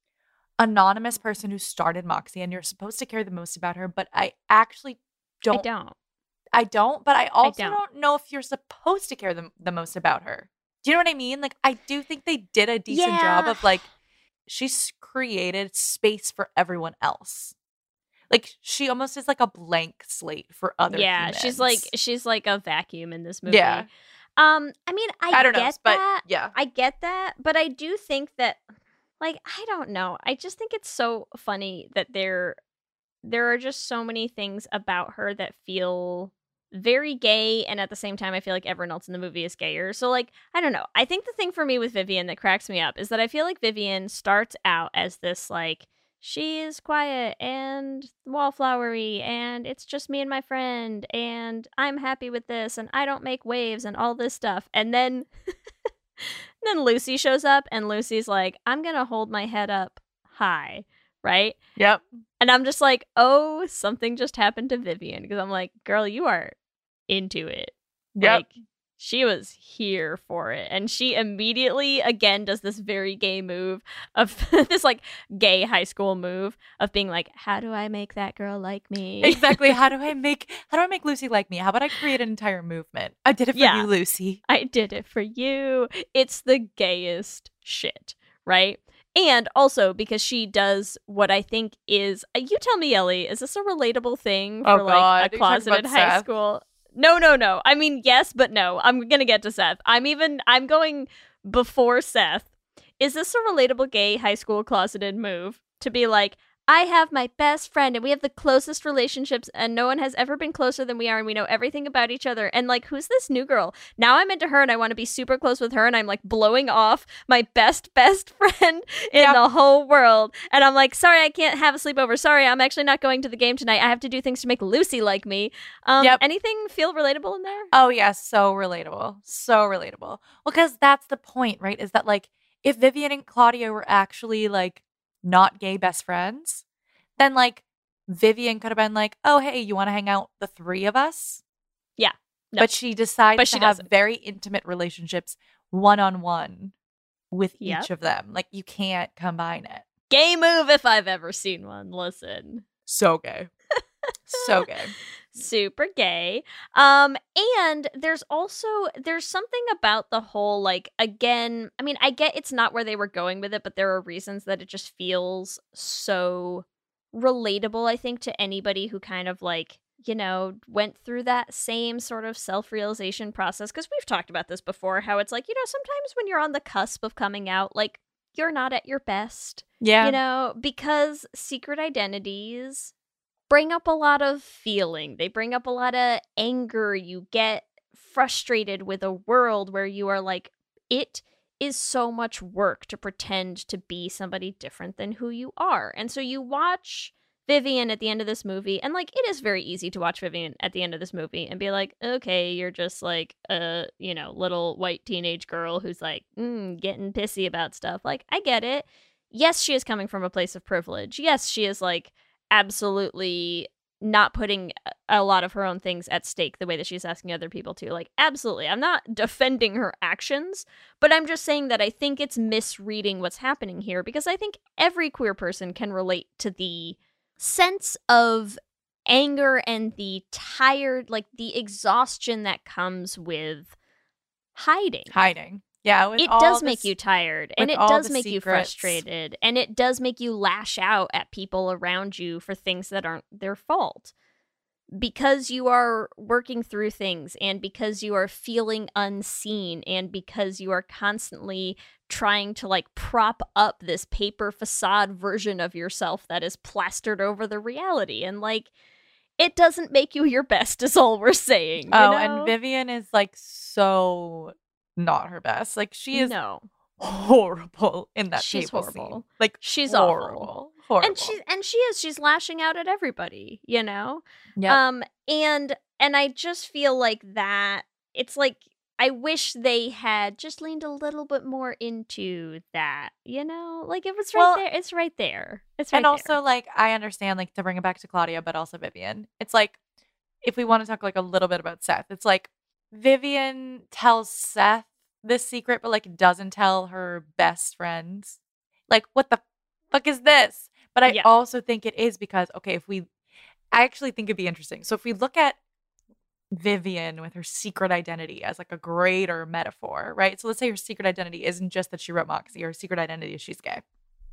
anonymous person who started Moxie, and you're supposed to care the most about her, but I actually don't. I don't. I don't, but I also don't. don't. know if you're supposed to care the, the most about her. Do you know what I mean? Like, I do think they did a decent job Yeah. of, like, she's created space for everyone else. Like, she almost is like a blank slate for other Yeah, humans. she's like she's like a vacuum in this movie. Yeah. Um, I mean, I, I don't know, get but that. yeah. I get that, but I do think that, like, I don't know. I just think it's so funny that there, there are just so many things about her that feel very gay, and at the same time, I feel like everyone else in the movie is gayer. So, like, I don't know. I think the thing for me with Vivian that cracks me up is that I feel like Vivian starts out as this, like, she is quiet and wallflowery, and it's just me and my friend, and I'm happy with this, and I don't make waves, and all this stuff. And then, then Lucy shows up, and Lucy's like, I'm gonna hold my head up high, right? Yep. And I'm just like, oh, something just happened to Vivian, because I'm like, girl, you are into it. Yep. Like, she was here for it. And she immediately, again, does this very gay move of this, like, gay high school move of being like, how do I make that girl like me? Exactly. How do I make how do I make Lucy like me? How about I create an entire movement? I did it for Yeah. you, Lucy. I did it for you. It's the gayest shit, right? And also because she does what I think is, uh, you tell me, Ellie, is this a relatable thing Oh, for like God. a Are you talking closeted about high Seth? school? No, no, no. I mean, yes, but no. I'm gonna get to Seth. I'm even, I'm going before Seth. Is this a relatable gay high school closeted move to be like, I have my best friend and we have the closest relationships and no one has ever been closer than we are and we know everything about each other. And like, who's this new girl? Now I'm into her and I want to be super close with her and I'm like blowing off my best, best friend in Yep. the whole world. And I'm like, sorry, I can't have a sleepover. Sorry, I'm actually not going to the game tonight. I have to do things to make Lucy like me. Um, Yep. Anything feel relatable in there? Oh yeah, so relatable. So relatable. Well, because that's the point, right? Is that like if Vivian and Claudia were actually like not gay best friends, then like Vivian could have been like, oh hey, you want to hang out the three of us? Yeah. No. But she decides But she to have doesn't. very intimate relationships one-on-one with Yep. each of them. Like, you can't combine it. Gay move if I've ever seen one. Listen. So gay. So gay. Super gay. Um, and there's also there's something about the whole, like, again, I mean, I get it's not where they were going with it, but there are reasons that it just feels so relatable, I think, to anybody who kind of, like, you know, went through that same sort of self-realization process. Because we've talked about this before, how it's like, you know, sometimes when you're on the cusp of coming out, like, you're not at your best. Yeah. You know, because secret identities bring up a lot of feeling. They bring up a lot of anger. You get frustrated with a world where you are like, it is so much work to pretend to be somebody different than who you are. And so you watch Vivian at the end of this movie, and, like, it is very easy to watch Vivian at the end of this movie and be like, okay, you're just like a, you know, little white teenage girl who's like, mm, getting pissy about stuff. Like, I get it. Yes, she is coming from a place of privilege. Yes, she is, like, absolutely not putting a lot of her own things at stake the way that she's asking other people to. Like, absolutely. I'm not defending her actions, but I'm just saying that I think it's misreading what's happening here, because I think every queer person can relate to the sense of anger and the tired, like, the exhaustion that comes with hiding. Hiding. Yeah, with It all does this- make you tired, and with it all does the make you secrets. frustrated, and it does make you lash out at people around you for things that aren't their fault. Because you are working through things, and because you are feeling unseen, and because you are constantly trying to, like, prop up this paper facade version of yourself that is plastered over the reality. And, like, it doesn't make you your best, is all we're saying. You Oh, know? and Vivian is, like, so not her best. Like, she is no. horrible in that She's table horrible. scene. Like, She's horrible. awful. Horrible. And she and she is she's lashing out at everybody, you know? Yep. Um and and I just feel like that it's like I wish they had just leaned a little bit more into that, you know? Like, it was right Well, there. It's right there. It's right and also, like, I understand, like, to bring it back to Claudia, but also Vivian. It's like, if we want to talk, like, a little bit about Seth, it's like Vivian tells Seth this secret, but, like, doesn't tell her best friends. Like, what the fuck is this? But I Yeah. also think it is because, okay, if we, I actually think it'd be interesting. So if we look at Vivian with her secret identity as, like, a greater metaphor, right? So let's say her secret identity isn't just that she wrote Moxie. Her secret identity is she's gay.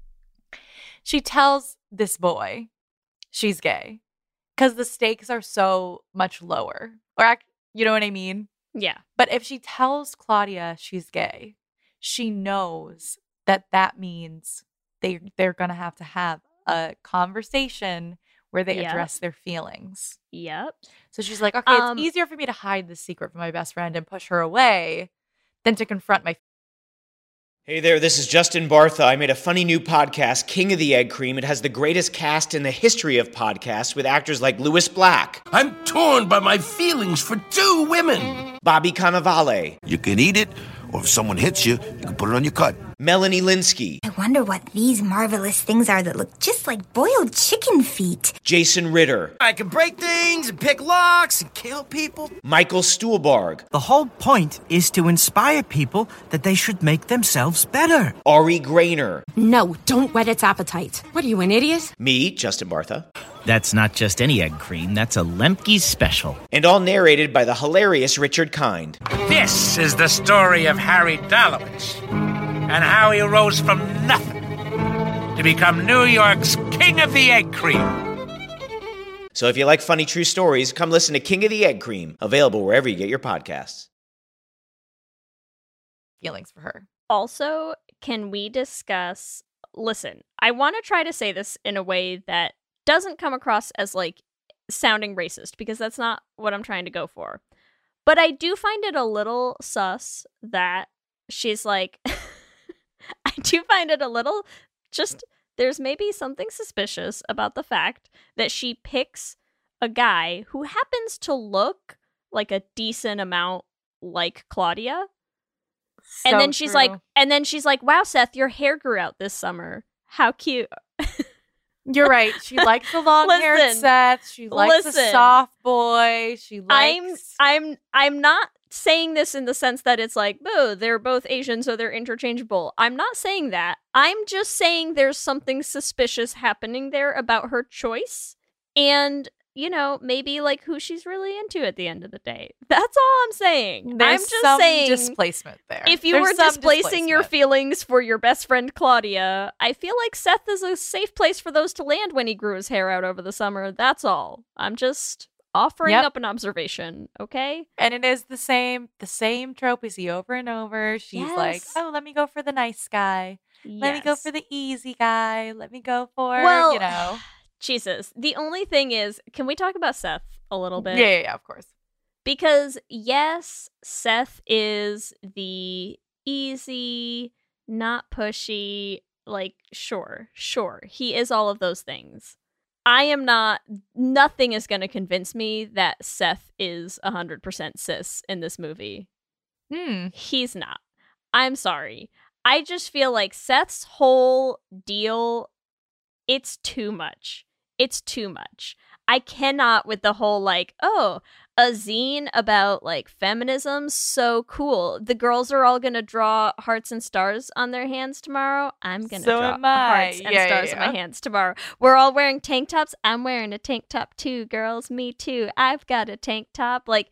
She tells this boy she's gay because the stakes are so much lower. Or, ac- you know what I mean? Yeah. But if she tells Claudia she's gay, she knows that that means they they're gonna have to have a conversation where they Yep. address their feelings. Yep. So she's like, okay, Um, it's easier for me to hide this secret from my best friend and push her away than to confront my. Hey there, this is Justin Bartha. I made a funny new podcast, King of the Egg Cream. It has the greatest cast in the history of podcasts with actors like Louis Black, I'm torn by my feelings for two women. Bobby Cannavale, You can eat it, or if someone hits you, you can put it on your cut. Melanie Linsky, I wonder what these marvelous things are that look just like boiled chicken feet. Jason Ritter, I can break things and pick locks and kill people. Michael Stuhlbarg, The whole point is to inspire people that they should make themselves better. Ari Grainer, No, don't whet its appetite. What are you, an idiot? me, Justin Bartha, That's not just any egg cream, that's a Lemke's special. and all narrated by the hilarious Richard Kind. This is the story of Harry Dalowitz and how he rose from nothing to become New York's King of the Egg Cream. So if you like funny true stories, come listen to King of the Egg Cream, available wherever you get your podcasts. Feelings for her. Also, can we discuss listen, I want to try to say this in a way that doesn't come across as, like, sounding racist, because that's not what I'm trying to go for. But I do find it a little sus that she's like I do find it a little just there's maybe something suspicious about the fact that she picks a guy who happens to look like a decent amount like Claudia. So And then she's true. like, and then she's like, wow, Seth, your hair grew out this summer. How cute. You're right. She likes the long-haired Listen, Seth. She likes listen. the soft boy. She I'm likes. I'm I'm not saying this in the sense that it's like, oh, they're both Asian, so they're interchangeable. I'm not saying that. I'm just saying there's something suspicious happening there about her choice. And, you know, maybe like who she's really into at the end of the day. That's all I'm saying. There's I'm just some saying displacement there. If you There's were some displacing your displacement. feelings for your best friend Claudia, I feel like Seth is a safe place for those to land when he grew his hair out over the summer. That's all. I'm just offering Yep. up an observation, okay? And it is the same, the same trope we see over and over. She's like, Yes. oh, let me go for the nice guy. Let me go Yes. for the easy guy. Let me go for, Well, you know. Jesus. The only thing is, can we talk about Seth a little bit? Yeah, yeah, yeah, of course. Because, yes, Seth is the easy, not pushy, like, sure, sure. He is all of those things. I am not, nothing is going to convince me that Seth is one hundred percent cis in this movie. Hmm. He's not. I'm sorry. I just feel like Seth's whole deal, it's too much. It's too much. I cannot with the whole like, oh, a zine about like feminism, so cool. The girls are all gonna draw hearts and stars on their hands tomorrow. I'm gonna So draw am I. hearts and Yeah, stars yeah, on my yeah. hands tomorrow. We're all wearing tank tops. I'm wearing a tank top too, girls. Me too. I've got a tank top. Like,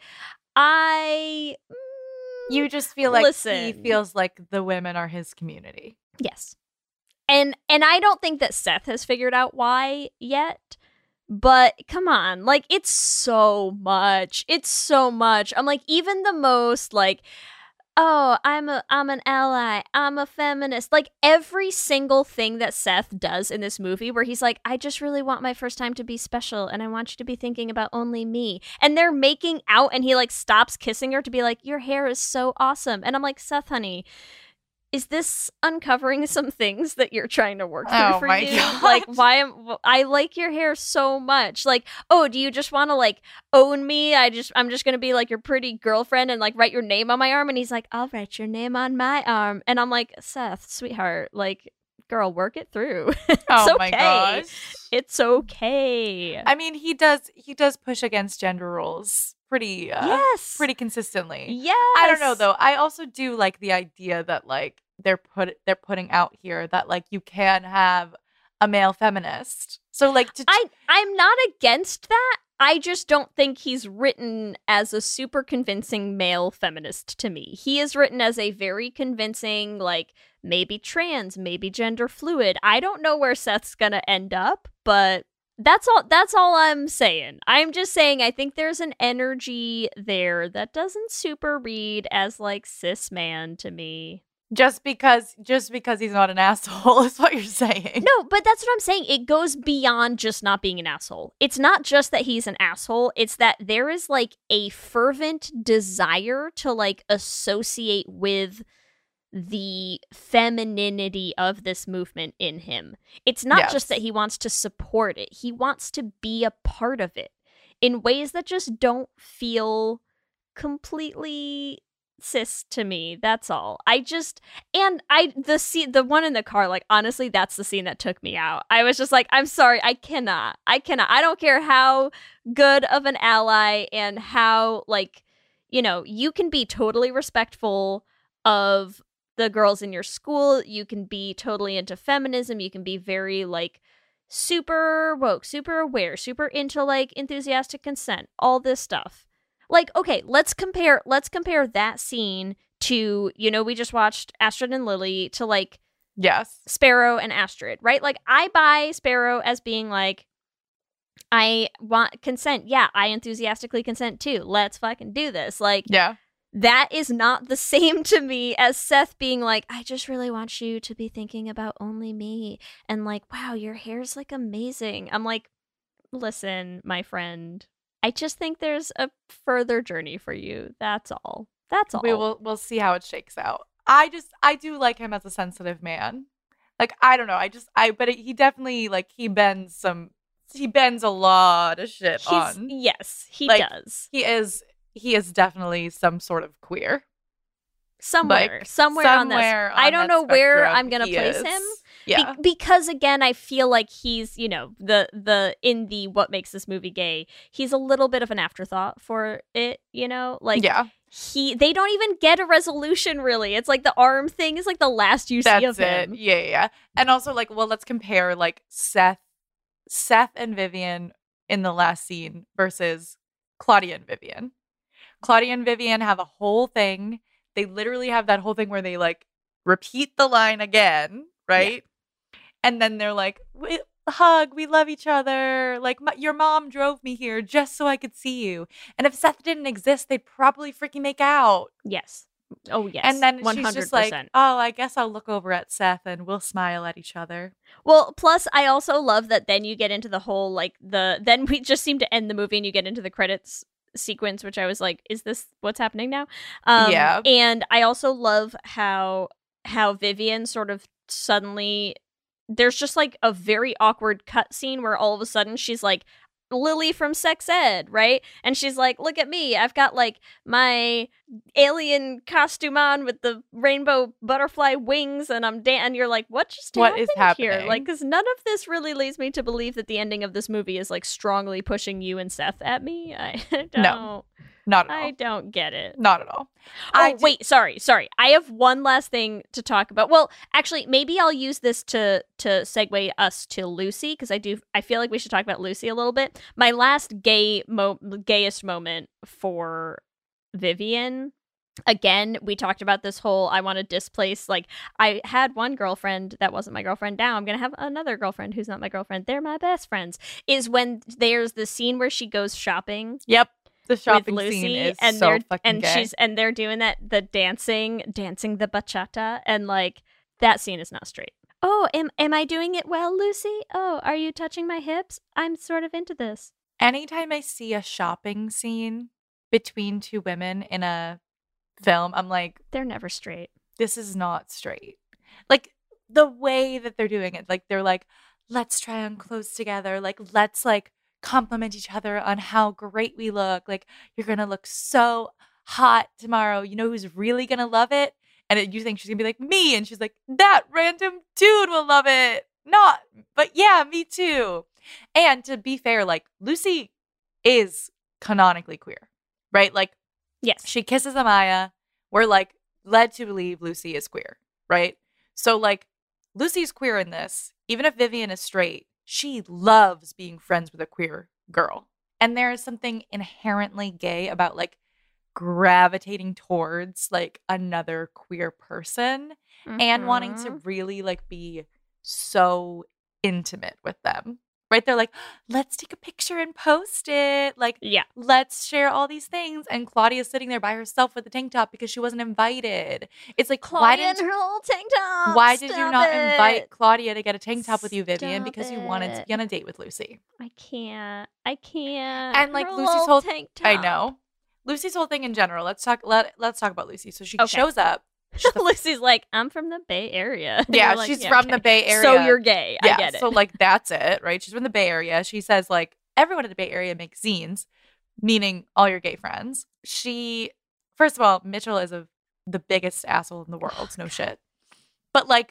I. You just feel like Listen. he feels like the women are his community. Yes. And and I don't think that Seth has figured out why yet. But come on, like it's so much. It's so much. I'm like even the most like oh, I'm a I'm an ally. I'm a feminist. Like every single thing that Seth does in this movie where he's like, I just really want my first time to be special and I want you to be thinking about only me. And they're making out and he like stops kissing her to be like, your hair is so awesome. And I'm like, Seth, honey, is this uncovering some things that you're trying to work through Oh for my you? God. Like, why am I like your hair so much? Like, oh, do you just want to like own me? I just, I'm just gonna be like your pretty girlfriend and like write your name on my arm. And he's like, I'll write your name on my arm. And I'm like, Seth, sweetheart, like, girl, work it through. It's Oh okay. my gosh. It's okay. I mean, he does he does push against gender roles pretty uh, Yes. pretty consistently. Yes. I don't know though. I also do like the idea that like they're put they're putting out here that like you can have a male feminist. So like to I I'm not against that. I just don't think he's written as a super convincing male feminist to me. He is written as a very convincing, like, maybe trans, maybe gender fluid. I don't know where Seth's gonna end up, but that's all that's all I'm saying. I'm just saying I think there's an energy there that doesn't super read as like cis man to me. just because just because he's not an asshole is what you're saying. No, but that's what I'm saying. It goes beyond just not being an asshole. It's not just that he's an asshole. It's that there is like a fervent desire to like associate with the femininity of this movement in him. It's not Yes. just that he wants to support it. He wants to be a part of it in ways that just don't feel completely cis to me. That's all. I just and I the scene the one in the car, like honestly, that's the scene that took me out. I was just like, I'm sorry, I cannot. I cannot. I don't care how good of an ally and how like, you know, you can be totally respectful of the girls in your school. You can be totally into feminism. You can be very like super woke, super aware, super into like enthusiastic consent, all this stuff. Like, okay, let's compare let's compare that scene to, you know, we just watched Astrid and Lily to like Yes. Sparrow and Astrid, right? Like I buy Sparrow as being like, I want consent. Yeah, I enthusiastically consent too. Let's fucking do this. Like, Yeah. that is not the same to me as Seth being like, I just really want you to be thinking about only me. And like, wow, your hair's like amazing. I'm like, listen, my friend, I just think there's a further journey for you. That's all. That's all. We will we'll see how it shakes out. I just I do like him as a sensitive man. Like I don't know. I just I but he definitely like he bends some he bends a lot of shit He's, on. Yes, he Like, does. He is he is definitely some sort of queer. Somewhere, Like, somewhere, on this. somewhere I on don't that know where spectrum, I'm gonna he place is. him. Yeah. Be- because again, I feel like he's, you know, the the in the what makes this movie gay. He's a little bit of an afterthought for it, you know, like Yeah. he they don't even get a resolution, really. It's like the arm thing is like the last you That's see of it. him. Yeah, yeah, yeah. And also, like, well, let's compare like Seth, Seth and Vivian in the last scene versus Claudia and Vivian. Claudia and Vivian have a whole thing. They literally have that whole thing where they like repeat the line again, right? Yeah. And then they're like, we, hug, we love each other. Like, my, your mom drove me here just so I could see you. And if Seth didn't exist, they'd probably freaking make out. Yes. Oh, yes. And then one hundred percent. she's just like, oh, I guess I'll look over at Seth and we'll smile at each other. Well, plus, I also love that then you get into the whole, like, the, then we just seem to end the movie and you get into the credits sequence, which I was like, is this what's happening now? Um, yeah. And I also love how, how Vivian sort of suddenly, there's just like a very awkward cut scene where all of a sudden she's like, Lily from Sex Ed, right? And she's like, look at me, I've got like my alien costume on with the rainbow butterfly wings and I'm dan- and you're like, what just what happened is happening here? Like, because none of this really leads me to believe that the ending of this movie is like strongly pushing you and Seth at me. I don't no, not at all. I don't get it. Not at all. Oh, I wait, sorry, sorry. I have one last thing to talk about. Well, actually, maybe I'll use this to to segue us to Lucy, because I do. I feel like we should talk about Lucy a little bit. My last gay, mo- gayest moment for Vivian. Again, we talked about this whole I want to displace. Like, I had one girlfriend that wasn't my girlfriend. Now I'm gonna have another girlfriend who's not my girlfriend. They're my best friends. Is when there's the scene where she goes shopping. Yep. The shopping with Lucy, scene is and so they're fucking and gay. she's and they're doing that the dancing dancing the bachata, and like that scene is not straight. Oh, am am I doing it well, Lucy? Oh, are you touching my hips? I'm sort of into this. Anytime I see a shopping scene between two women in a film, I'm like, they're never straight. This is not straight. Like the way that they're doing it, like they're like, let's try on clothes together. Like, let's like compliment each other on how great we look. Like, you're gonna look so hot tomorrow. You know who's really gonna love it? And it, you think she's gonna be like, me, and she's like, that random dude will love it. Not, but yeah, me too. And to be fair, like, Lucy is canonically queer, right? Like, yes, she kisses Amaya. We're like led to believe Lucy is queer, right? So like, Lucy's queer in this. Even if Vivian is straight, she loves being friends with a queer girl. And there is something inherently gay about like gravitating towards like another queer person mm-hmm. and wanting to really like be so intimate with them. Right? They're like, let's take a picture and post it. Like, yeah, let's share all these things. And Claudia's sitting there by herself with a tank top because she wasn't invited. It's like, Claudia why didn't and her little tank top. Why did Stop you not it. invite Claudia to get a tank top with you, Vivian? Stop Because you it. wanted to be on a date with Lucy. I can't. I can't. And like her Lucy's little whole tank top. I know. Lucy's whole thing in general. Let's talk let let's talk about Lucy. So she Okay. shows up. Lucy's like, I'm from the Bay Area. Yeah, like, she's yeah, from okay. the Bay Area. So you're gay. Yeah, I get it. So like that's it, right? She's from the Bay Area. She says like everyone in the Bay Area makes zines, meaning all your gay friends. She first of all, Mitchell is a the biggest asshole in the world. No shit. But like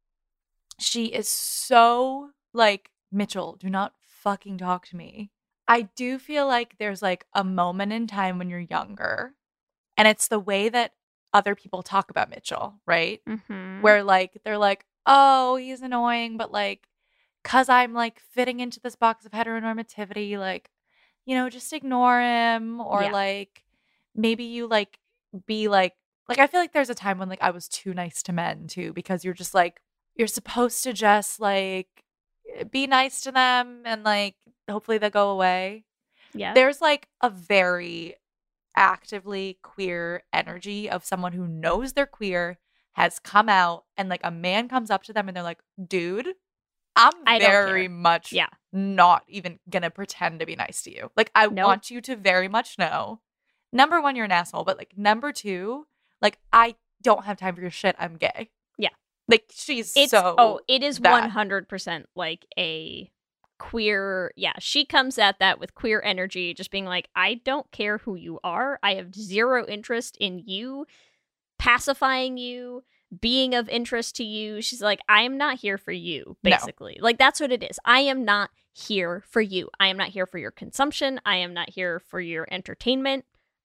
she is so like, Mitchell, do not fucking talk to me. I do feel like there's like a moment in time when you're younger, and it's the way that other people talk about Mitchell, right? Mm-hmm. Where like they're like, oh, he's annoying, but like, cause I'm like fitting into this box of heteronormativity, like, you know, just ignore him, or Yeah. like maybe you like be like like I feel like there's a time when like I was too nice to men too, because you're just like you're supposed to just like be nice to them and like hopefully they'll go away. Yeah. There's like a very actively queer energy of someone who knows they're queer, has come out, and like a man comes up to them and they're like, dude, I'm I don't very care. much Yeah. not even gonna pretend to be nice to you. Like, I Nope. want you to very much know, number one, you're an asshole, but like number two, like I don't have time for your shit. I'm gay. Yeah. Like she's It's so oh, it is that. one hundred percent like a queer. Yeah, she comes at that with queer energy, just being like, I don't care who you are. I have zero interest in you pacifying you, being of interest to you. She's like, I am not here for you, basically. No. Like, that's what it is. I am not here for you. I am not here for your consumption. I am not here for your entertainment.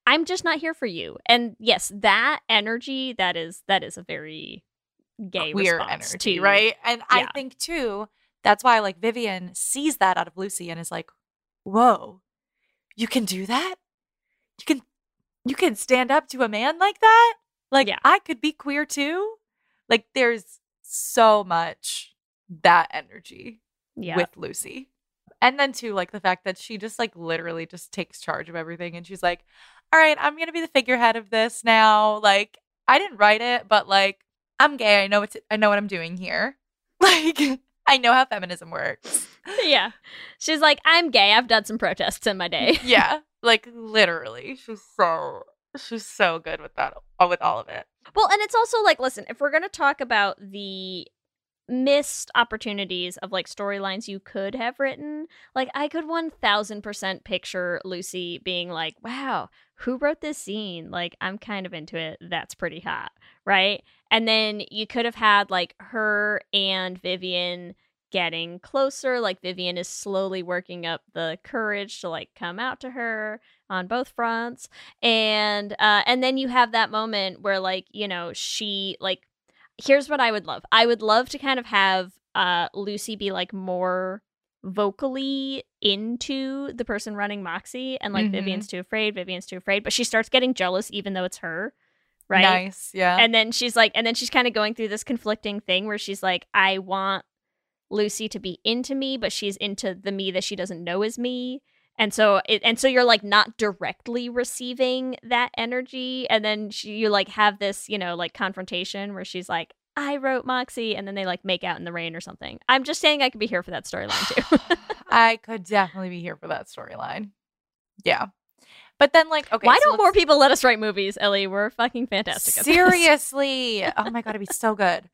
I'm just not here for you. And yes, that energy, that is that is a very gay queer response energy, to, right? And yeah. I think too, that's why like Vivian sees that out of Lucy and is like, whoa, you can do that? You can you can stand up to a man like that? Like, yeah. I could be queer too? Like, there's so much that energy yeah. with Lucy. And then too, like the fact that she just like literally just takes charge of everything and she's like, all right, I'm gonna be the figurehead of this now. Like, I didn't write it, but like, I'm gay. I know it's I know what I'm doing here. Like, I know how feminism works. Yeah. She's like, I'm gay. I've done some protests in my day. Yeah. Like, literally. She's so she's so good with that, with all of it. Well, and it's also like, listen, if we're gonna talk about the missed opportunities of like storylines you could have written, like I could one thousand percent picture Lucy being like, wow, who wrote this scene? Like, I'm kind of into it. That's pretty hot, right? And then you could have had like her and Vivian getting closer, like Vivian is slowly working up the courage to like come out to her on both fronts, and uh and then you have that moment where like, you know, she like, here's what I would love. I would love to kind of have uh, Lucy be like more vocally into the person running Moxie, and like mm-hmm. Vivian's too afraid, Vivian's too afraid, but she starts getting jealous even though it's her, right? Nice, yeah. And then she's like, and then she's kind of going through this conflicting thing where she's like, I want Lucy to be into me, but she's into the me that she doesn't know is me. And so it, and so you're like not directly receiving that energy, and then she, you like have this, you know, like confrontation where she's like, I wrote Moxie, and then they like make out in the rain or something. I'm just saying I could be here for that storyline too. I could definitely be here for that storyline. Yeah. But then like, okay. Why so don't more people let us write movies, Ellie? We're fucking fantastic at this. Seriously. Oh my God, it'd be so good.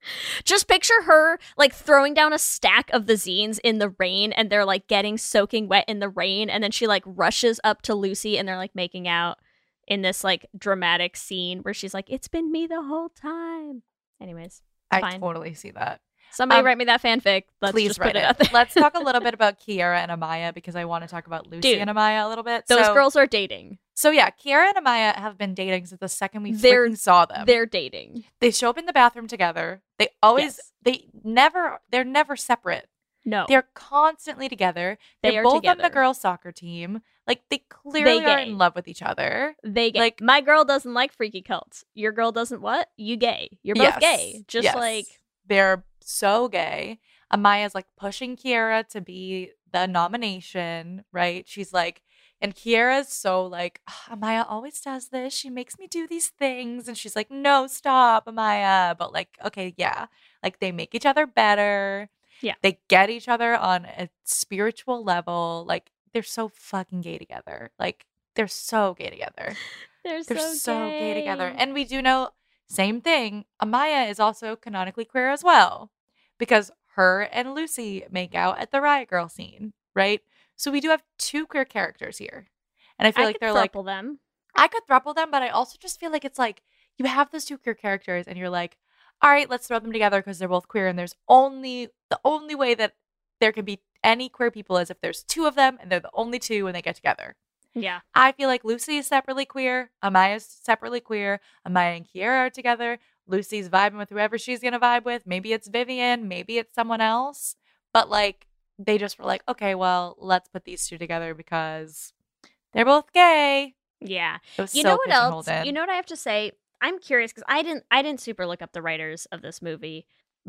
Just picture her like throwing down a stack of the zines in the rain, and they're like getting soaking wet in the rain, and then she like rushes up to Lucy and they're like making out in this like dramatic scene where she's like, it's been me the whole time. Anyways, I fine. totally see that. Somebody um, write me that fanfic. Let's please just write put it, it out there. Let's talk a little bit about Kiara and Amaya, because I want to talk about Lucy Dude, and Amaya a little bit. Those so, girls are dating. So yeah, Kiara and Amaya have been dating since the second we they're, freaking saw them. They're dating. They show up in the bathroom together. They always, yes. they never, they're never separate. No. They're constantly together. They they're are both together. on the girls' soccer team. Like, they clearly they are in love with each other. They gay. Like, my girl doesn't like freaky cults. Your girl doesn't what? You gay. You're both yes, gay. Just yes. like. They're so gay. Amaya's like pushing Kiara to be the nomination, right? She's like, and Kiara's so like, oh, Amaya always does this. She makes me do these things. And she's like, no, stop, Amaya. But like, okay, yeah. Like, they make each other better. Yeah. They get each other on a spiritual level. Like, they're so fucking gay together. Like, they're so gay together. They're, they're so, so gay. gay together. And we do know, same thing, Amaya is also canonically queer as well. Because her and Lucy make out at the Riot Girl scene, right? So we do have two queer characters here. And I feel I like could they're like, them. I could throuple them, but I also just feel like it's like, you have those two queer characters and you're like, all right, let's throw them together because they're both queer. And there's only, the only way that there can be any queer people is if there's two of them and they're the only two when they get together. Yeah. I feel like Lucy is separately queer. Amaya's separately queer. Amaya and Kiara are together. Lucy's vibing with whoever she's going to vibe with. Maybe it's Vivian. Maybe it's someone else. But like, they just were like, okay, well, let's put these two together because they're both gay. Yeah. It was you so know what else? in. You know what I have to say? I'm curious because I didn't I didn't super look up the writers of this movie,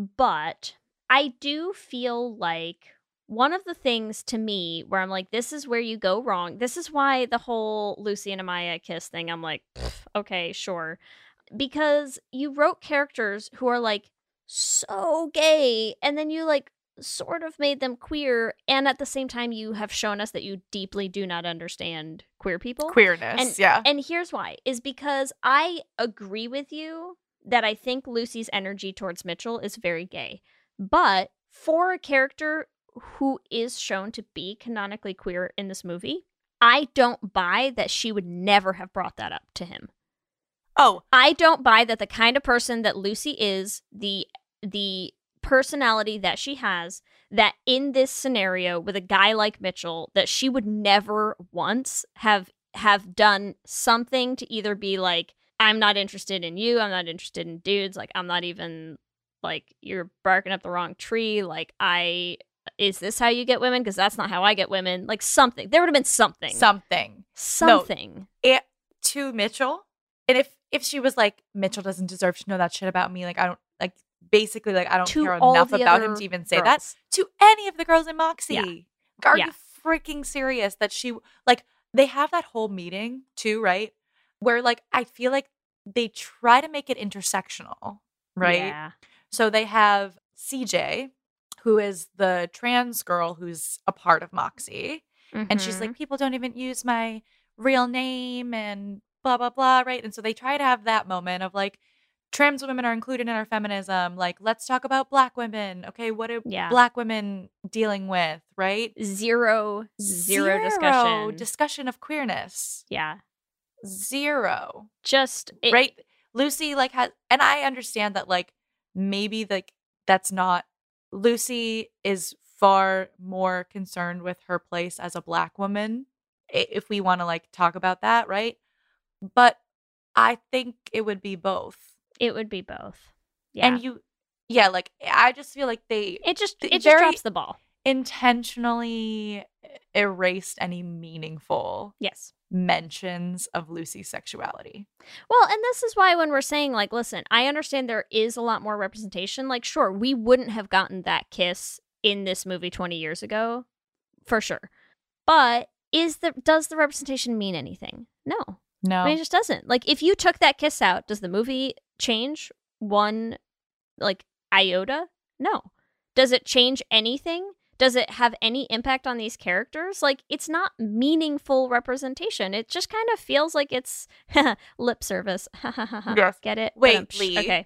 but I do feel like one of the things to me where I'm like, this is where you go wrong. This is why the whole Lucy and Amaya kiss thing, I'm like, okay, sure. Because you wrote characters who are like so gay, and then you like sort of made them queer, and at the same time you have shown us that you deeply do not understand queer people. Queerness, and, yeah. And here's why, is because I agree with you that I think Lucy's energy towards Mitchell is very gay. But for a character who is shown to be canonically queer in this movie, I don't buy that she would never have brought that up to him. Oh. I don't buy that the kind of person that Lucy is, the the personality that she has, that in this scenario with a guy like Mitchell, that she would never once have have done something to either be like, I'm not interested in you, I'm not interested in dudes, like, I'm not even, like, you're barking up the wrong tree, like, I, is this how you get women? Because that's not how I get women. Like, something. There would have been something. Something. Something. No, it, to Mitchell, and if, if she was like, Mitchell doesn't deserve to know that shit about me, like, I don't, like, basically, like, I don't To care all enough the about other him to even say girls. that. To any of the girls in Moxie. Yeah. Are Yeah. you freaking serious that she, like, they have that whole meeting too, right? Where, like, I feel like they try to make it intersectional, right? Yeah. So they have C J, who is the trans girl who's a part of Moxie. And she's Mhm. like, people don't even use my real name and blah, blah, blah, right? And so they try to have that moment of like, trans women are included in our feminism. Like, let's talk about black women. Okay, what are Yeah. black women dealing with, right? Zero, zero discussion. discussion of queerness. Yeah. Zero. Just, it, right? Lucy, like, has, and I understand that, like, maybe, like, that's not, Lucy is far more concerned with her place as a black woman, i- if we want to, like, talk about that, right? But I think it would be both. It would be both. Yeah. And you, yeah, like, I just feel like they, it just, they it just very drops the ball. intentionally erased any meaningful Yes. mentions of Lucy's sexuality. Well, and this is why when we're saying, like, listen, I understand there is a lot more representation. Like, sure, we wouldn't have gotten that kiss in this movie twenty years ago, for sure. But is the does the representation mean anything? No. No. I mean, it just doesn't. Like, if you took that kiss out, does the movie change one, like, iota? No. Does it change anything? Does it have any impact on these characters? Like, it's not meaningful representation. It just kind of feels like it's lip service. Yes. Get it? Wait, Ba-dum-psh. Lee. Okay.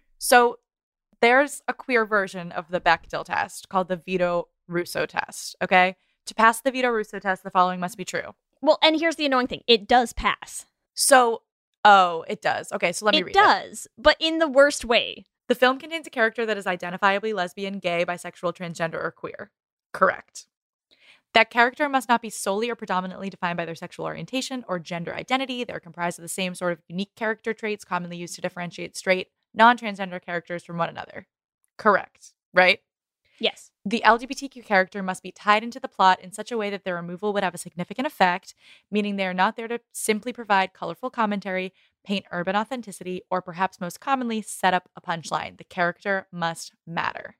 So there's a queer version of the Bechdel test called the Vito Russo test, okay? To pass the Vito Russo test, the following must be true. Well, and here's the annoying thing. It does pass. So, oh, it does. Okay, so let me It read does, but in the worst way. The film contains a character that is identifiably lesbian, gay, bisexual, transgender, or queer. Correct. That character must not be solely or predominantly defined by their sexual orientation or gender identity. They're comprised of the same sort of unique character traits commonly used to differentiate straight, non-transgender characters from one another. Correct. Right? Yes. The L G B T Q character must be tied into the plot in such a way that their removal would have a significant effect, meaning they are not there to simply provide colorful commentary, paint urban authenticity, or perhaps most commonly set up a punchline. The character must matter.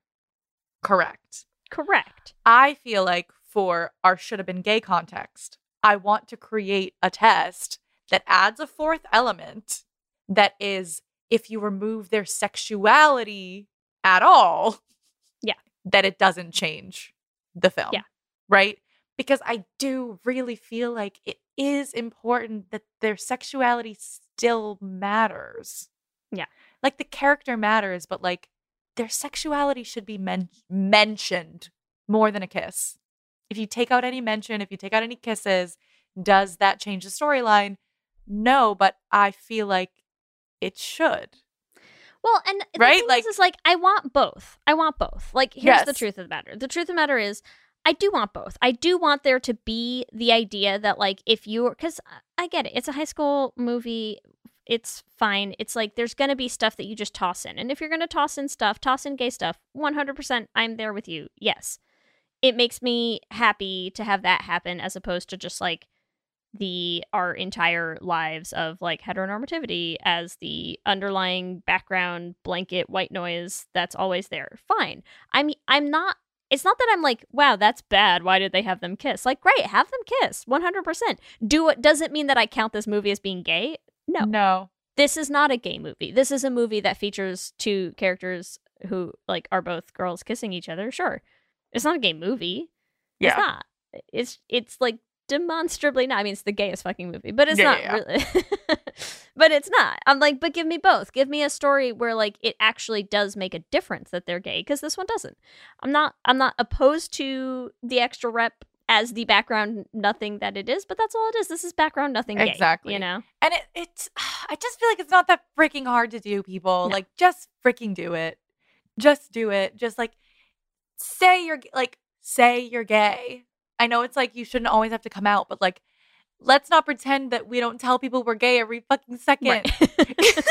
Correct. Correct. I feel like for our should have been gay context, I want to create a test that adds a fourth element that is, if you remove their sexuality at all, yeah, that it doesn't change the film. Yeah. Right? Because I do really feel like it is important that their sexuality still matters. Yeah. Like the character matters, but like their sexuality should be men- mentioned more than a kiss. If you take out any mention, if you take out any kisses, does that change the storyline? No, but I feel like it should. Well, and the right? thing Like, is, is, like, I want both. I want both. Like, here's Yes. the truth of the matter. The truth of the matter is, I do want both. I do want there to be the idea that, like, if you were, because I get it, it's a high school movie, it's fine. It's like, there's going to be stuff that you just toss in. And if you're going to toss in stuff, toss in gay stuff, one hundred percent, I'm there with you. Yes. It makes me happy to have that happen as opposed to just, like, the our entire lives of like heteronormativity as the underlying background blanket white noise that's always there. Fine. I'm I'm not it's not that I'm like, wow, that's bad. Why did they have them kiss? Like, great, have them kiss. one hundred percent. Do it does it mean that I count this movie as being gay? No. No. This is not a gay movie. This is a movie that features two characters who like are both girls kissing each other. Sure. It's not a gay movie. Yeah. It's not. It's it's like demonstrably not. I mean, it's the gayest fucking movie, but it's Yeah, not yeah, yeah. really. But it's not. I'm like, but give me both. Give me a story where like it actually does make a difference that they're gay, because this one doesn't. I'm not. I'm not opposed to the extra rep as the background nothing that it is, but that's all it is. This is background nothing gay. Exactly. You know. And it, it's, I just feel like it's not that freaking hard to do, people. No. Like, just freaking do it. Just do it. Just like, say you're, like, say you're gay. I know it's like you shouldn't always have to come out, but like, let's not pretend that we don't tell people we're gay every fucking second. Right.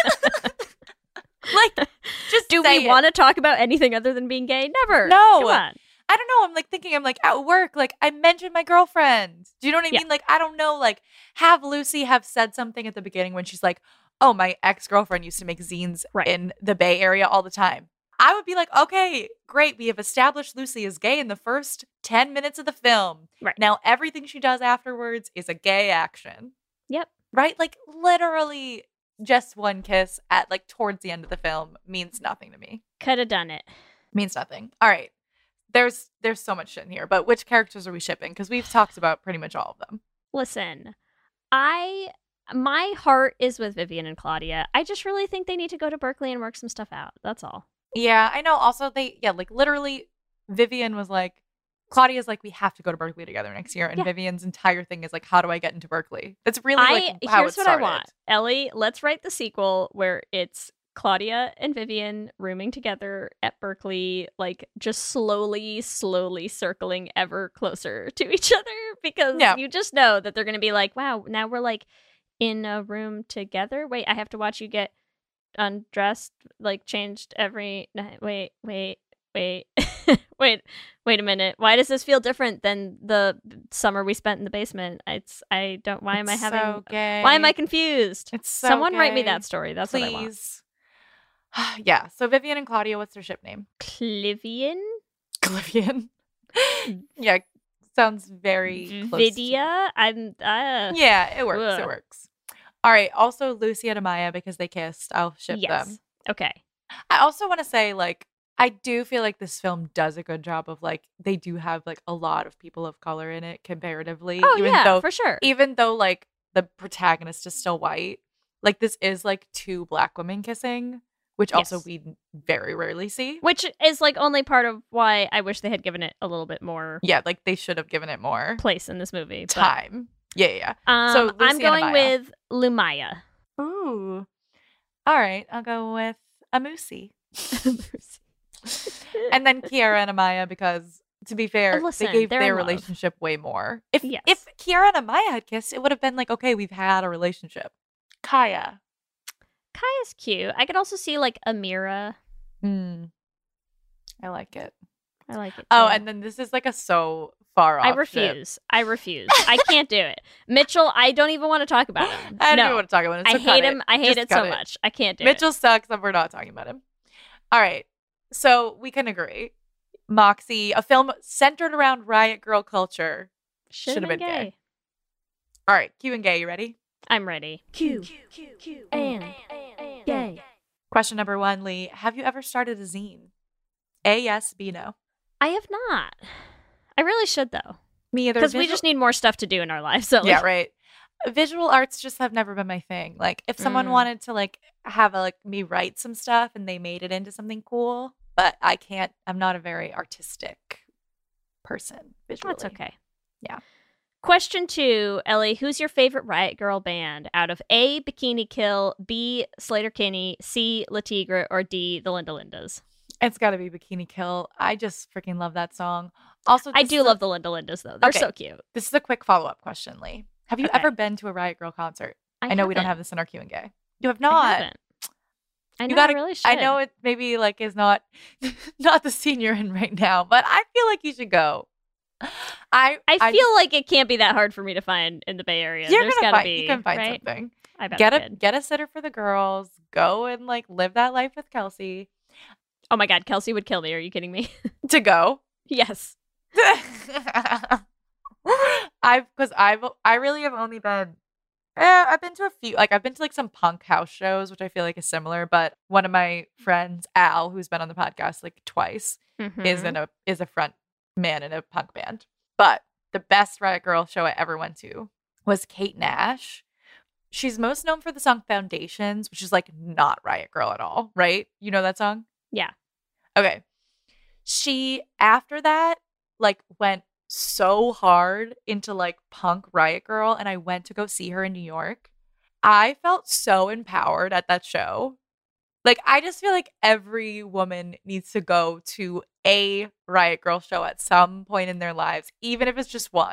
Like, just do say we it. want to talk about anything other than being gay? Never. No. Come on. I don't know. I'm like thinking, I'm like at work, like I mentioned my girlfriend. Do you know what I Yeah. mean? Like, I don't know, like have Lucy have said something at the beginning when she's like, oh, my ex-girlfriend used to make zines Right. in the Bay Area all the time. I would be like, okay, great. We have established Lucy is gay in the first ten minutes of the film. Right. Now, everything she does afterwards is a gay action. Yep. Right? Like, literally just one kiss at, like, towards the end of the film means nothing to me. Could have done it. Means nothing. All right. There's there's so much shit in here, but which characters are we shipping? Because we've talked about pretty much all of them. Listen, I my heart is with Vivian and Claudia. I just really think they need to go to Berkeley and work some stuff out. That's all. Yeah, I know. Also, they, yeah, like literally, Vivian was like, Claudia's like, we have to go to Berkeley together next year. And Yeah. Vivian's entire thing is like, how do I get into Berkeley? That's really I like how here's it what started. I want. Ellie, let's write the sequel where it's Claudia and Vivian rooming together at Berkeley, like just slowly, slowly circling ever closer to each other because Yeah. you just know that they're going to be like, wow, now we're like in a room together. Wait, I have to watch you get undressed, like changed every night. Wait, wait, wait, wait, wait a minute. Why does this feel different than the summer we spent in the basement? It's, I don't, why am I It's having, so gay. why am I confused? It's so Someone write me gay. that story. That's what I want. Please. Yeah. So Vivian and Claudia, what's their ship name? Clivian? Clivian. Yeah. Sounds very close to- Vidya? I'm, uh, Yeah, it works. Ugh. It works. All right. Also, Lucy and Amaya, because they kissed. I'll ship yes. them. Okay. I also want to say, like, I do feel like this film does a good job of, like, they do have, like, a lot of people of color in it comparatively. Oh, even yeah, though, for sure. Even though, like, the protagonist is still white. Like, this is, like, two black women kissing, which also Yes. we very rarely see. Which is like only part of why I wish they had given it a little bit more Yeah, like, they should have given it more place in this movie. But, time. Yeah, yeah, yeah. um, So, Lucy I'm and going Amaya. with Lumaya. Ooh. All right. I'll go with Amusi. And then Kiara and Amaya, because to be fair, Listen, they gave they're their in love. relationship way more. If Yes. if Kiara and Amaya had kissed, it would have been like, okay, we've had a relationship. Kaya. Kaya's cute. I could also see like Amira. Hmm. I like it. I like it. Oh, too. and then this is like a so far off. I ship. refuse. I refuse. I can't do it. Mitchell, I don't even want to talk about him. I don't no. even want to talk about it. I so cut hate it. him. I hate Just it cut so much. I can't do Mitchell it. sucks, and we're not talking about him. All right. So we can agree. Moxie, a film centered around riot girl culture. Should Should have been gay. All right, Q and gay, you ready? I'm ready. Q, and, gay. Question number one, Lee. Have you ever started a zine? A, yes, B, no. I have not. I really should though. Me either. Because we Visual- just need more stuff to do in our lives. So Yeah, like, right. Visual arts just have never been my thing. Like, if someone Mm. wanted to, like, have, a, like, me write some stuff and they made it into something cool, but I can't, I'm not a very artistic person visually. that's okay. Yeah. Question two, Ellie, who's your favorite Riot Girl band out of A, Bikini Kill, B, Slater Kinney, C, La Tigre, or D, the Linda Lindas? It's got to be Bikini Kill. I just freaking love that song. Also, I this do is a- love the Linda Lindas, though. They're Okay. so cute. This is a quick follow-up question, Lee. Have you Okay. ever been to a Riot Girl concert? I I, know we don't haven't. have this in our Q and Gay. You have I not. haven't. I know, You gotta, I really should. I know it maybe like is not not the scene you're in right now, but I feel like you should go. I I feel like it can't be that hard for me to find in the Bay Area. you're There's gonna gotta find be. you can find right? something. I bet Get I a could. get a sitter for the girls. Go and like live that life with Kelsey. Oh my God, Kelsey would kill me. Are you kidding me? To go. Yes. I've because I've I really have only been eh, I've been to a few like I've been to like some punk house shows, which I feel like is similar, but one of my friends, Al, who's been on the podcast like twice, is Mhm. in a is a front man in a punk band. But the best Riot Girl show I ever went to was Kate Nash. She's most known for the song Foundations, which is like not Riot Girl at all, right? You know that song? Yeah. Okay. She, after that, like went so hard into like punk Riot Girl, and I went to go see her in New York. I felt so empowered at that show. Like, I just feel like every woman needs to go to a Riot Girl show at some point in their lives, even if it's just one,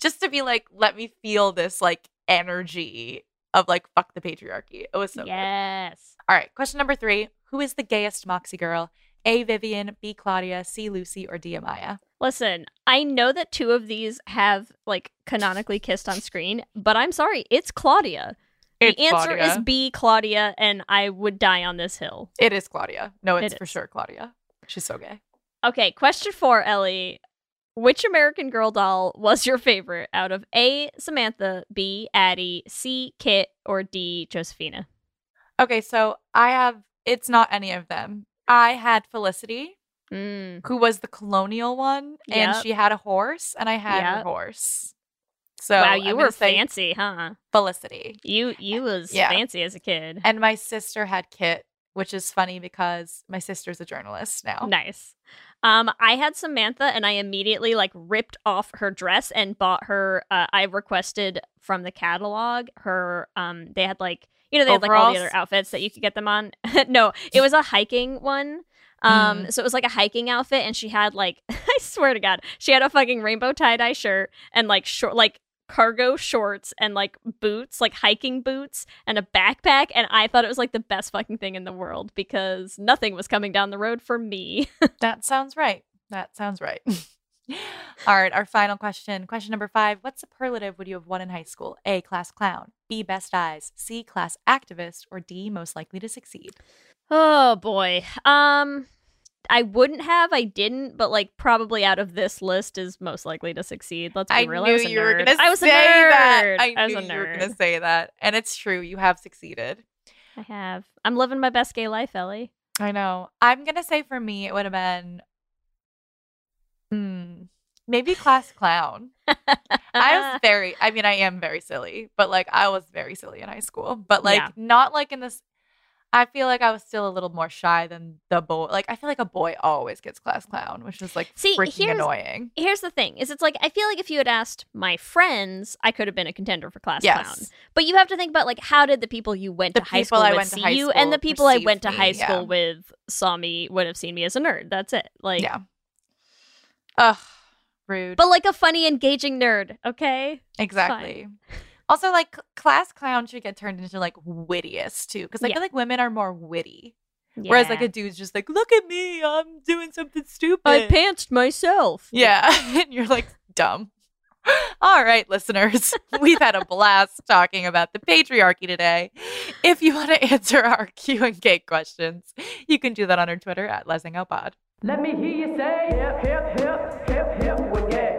just to be like, let me feel this like energy of like, fuck the patriarchy. It was so yes. good. All right. Question number three. Who is the gayest Moxie girl? A, Vivian, B, Claudia, C, Lucy, or D, Amaya? Listen, I know that two of these have like canonically kissed on screen, but I'm sorry, it's Claudia. It's the answer Claudia. is B, Claudia, and I would die on this hill. It is Claudia. No, it's It for is. sure Claudia. She's so gay. Okay, question four, Ellie. Which American Girl doll was your favorite out of A, Samantha, B, Addie, C, Kit, or D, Josephina? Okay, so I have, it's not any of them. I had Felicity, mm. who was the colonial one, and Yep. she had a horse, and I had her Yep. horse. So wow, you I'm were gonna say fancy, huh? Felicity. You you was Yeah. fancy as a kid. And my sister had Kit, which is funny because my sister's a journalist now. Nice. Um, I had Samantha, and I immediately like ripped off her dress and bought her. Uh, I requested from the catalog her. Um, they had like you know they had like all the Overalls? other outfits that you could get them on. No, it was a hiking one. Um, Mm. so it was like a hiking outfit, and she had like I swear to God, she had a fucking rainbow tie dye shirt and like short like cargo shorts and like boots, like hiking boots and a backpack, and I thought it was like the best fucking thing in the world because nothing was coming down the road for me. That sounds right. That sounds right. All right, our final question. Question number five. What superlative would you have won in high school? A, class clown. B, best eyes. C, class activist. Or D, most likely to succeed. Oh boy. Um I wouldn't have, I didn't, but like probably out of this list is most likely to succeed. Let's be I real. knew I was a you were nerd. going to I was say a nerd. that. I, I was knew a you were nerd. going to say that. And it's true. You have succeeded. I have. I'm living my best gay life, Ellie. I know. I'm going to say for me, it would have been hmm, maybe class clown. I was very, I mean, I am very silly, but like I was very silly in high school, but like Yeah. not like in this. I feel like I was still a little more shy than the boy. Like I feel like a boy always gets class clown, which is like See, freaking here's- annoying. Here's the thing: is it's like I feel like if you had asked my friends, I could have been a contender for class Yes. clown. But you have to think about like how did the people you went The to high people school I with went to see high you, and the school people I perceived went to me, high school yeah. with saw me would have seen me as a nerd. That's it. Like, Yeah. Ugh, rude. but like a funny, engaging nerd. Okay. Exactly. Also, like class clown should get turned into like wittiest too, because I Yeah. feel like women are more witty. Whereas like Yeah. a dude's just like, look at me, I'm doing something stupid. I pantsed myself. Yeah, and you're like dumb. All right, listeners, we've had a blast talking about the patriarchy today. If you want to answer our Q and K questions, you can do that on our Twitter at Let's Hang Out Pod. Let me hear you say hip, hip, hip, hip, hip, we're gay.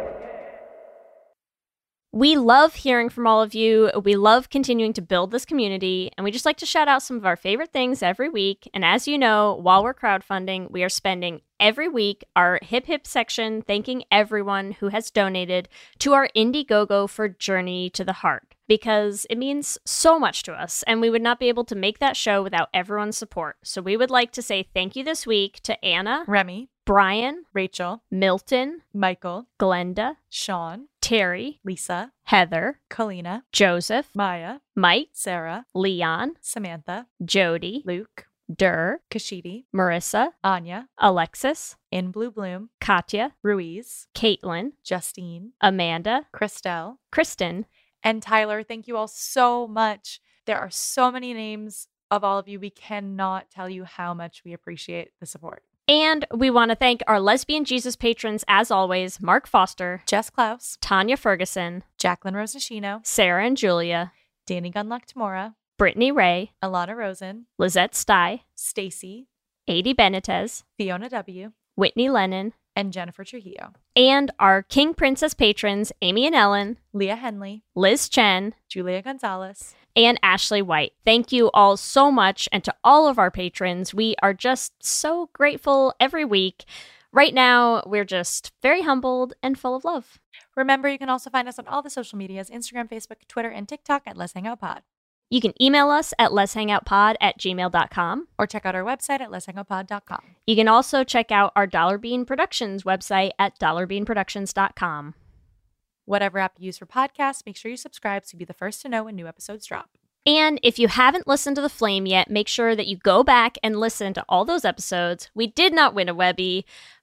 We love hearing from all of you. We love continuing to build this community, and we just like to shout out some of our favorite things every week. And as you know, while we're crowdfunding, we are spending every week our Hip Hip section thanking everyone who has donated to our Indiegogo for Journey to the Heart, because it means so much to us, and we would not be able to make that show without everyone's support. So we would like to say thank you this week to Anna, Remy, Brian, Rachel, Milton, Michael, Glenda, Sean, Terry, Lisa, Heather, Kalina, Joseph, Maya, Mike, Sarah, Leon, Samantha, Jody, Luke, Dur, Kashidi, Marissa, Anya, Alexis, In Blue Bloom, Katya, Ruiz, Caitlin, Justine, Amanda, Christelle, Kristen, and Tyler. Thank you all so much. There are so many names of all of you. We cannot tell you how much we appreciate the support. and we want to thank our Lesbian Jesus patrons, as always, Mark Foster, Jess Klaus, Tanya Ferguson, Jacqueline Rosashino, Sarah and Julia, Danny Gunluck Tamora, Brittany Ray, Alana Rosen, Lizette Stye, Stacy, Adi Benitez, Fiona W., Whitney Lennon, and Jennifer Trujillo, and our King Princess patrons, Amy and Ellen, Leah Henley, Liz Chen, Julia Gonzalez, and Ashley White. Thank you all so much. And to all of our patrons, we are just so grateful every week. Right now, we're just very humbled and full of love. Remember, you can also find us on all the social medias, Instagram, Facebook, Twitter, and TikTok at Let's Hang Out Pod. You can email us at letshangoutpod at gmail dot com. Or check out our website at lets hang out pod dot com. You can also check out our Dollar Bean Productions website at dollar bean productions dot com. Whatever app you use for podcasts, make sure you subscribe to be the first to know when new episodes drop. And if you haven't listened to The Flame yet, make sure that you go back and listen to all those episodes. We did not win a Webby,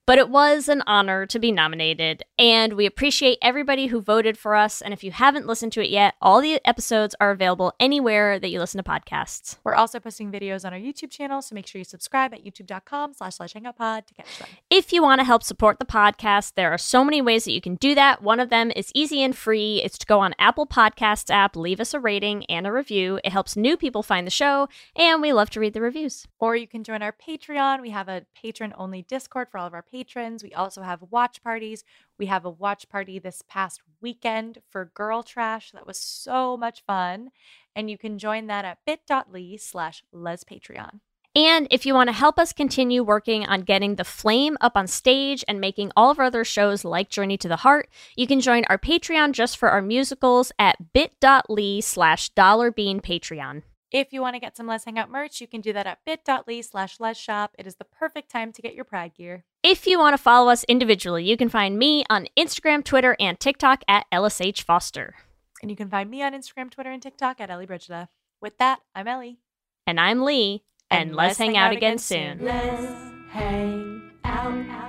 But it was an honor to be nominated, and we appreciate everybody who voted for us. And if you haven't listened to it yet, all the episodes are available anywhere that you listen to podcasts. We're also posting videos on our YouTube channel, so make sure you subscribe at youtube.com slash slash hangoutpod to catch them. If you want to help support the podcast, there are so many ways that you can do that. One of them is easy and free. It's to go on Apple Podcasts app, leave us a rating and a review. It helps new people find the show, and we love to read the reviews. Or you can join our Patreon. We have a patron-only Discord for all of our patrons. We also have watch parties. We have a watch party this past weekend for Girl Trash. That was so much fun. And you can join that at bit.ly slash lespatreon. And if you want to help us continue working on getting The Flame up on stage and making all of our other shows like Journey to the Heart, you can join our Patreon just for our musicals at bit.ly slash dollarbeanpatreon. If you want to get some Let's Hang Out merch, you can do that at bit.ly slash lesshop. It is the perfect time to get your Pride gear. If you want to follow us individually, you can find me on Instagram, Twitter, and TikTok at L S H Foster. And you can find me on Instagram, Twitter, and TikTok at Ellie Brigida. With that, I'm Ellie. And I'm Lee. And, and let's, let's hang, hang out, out again, again soon. Let's hang out.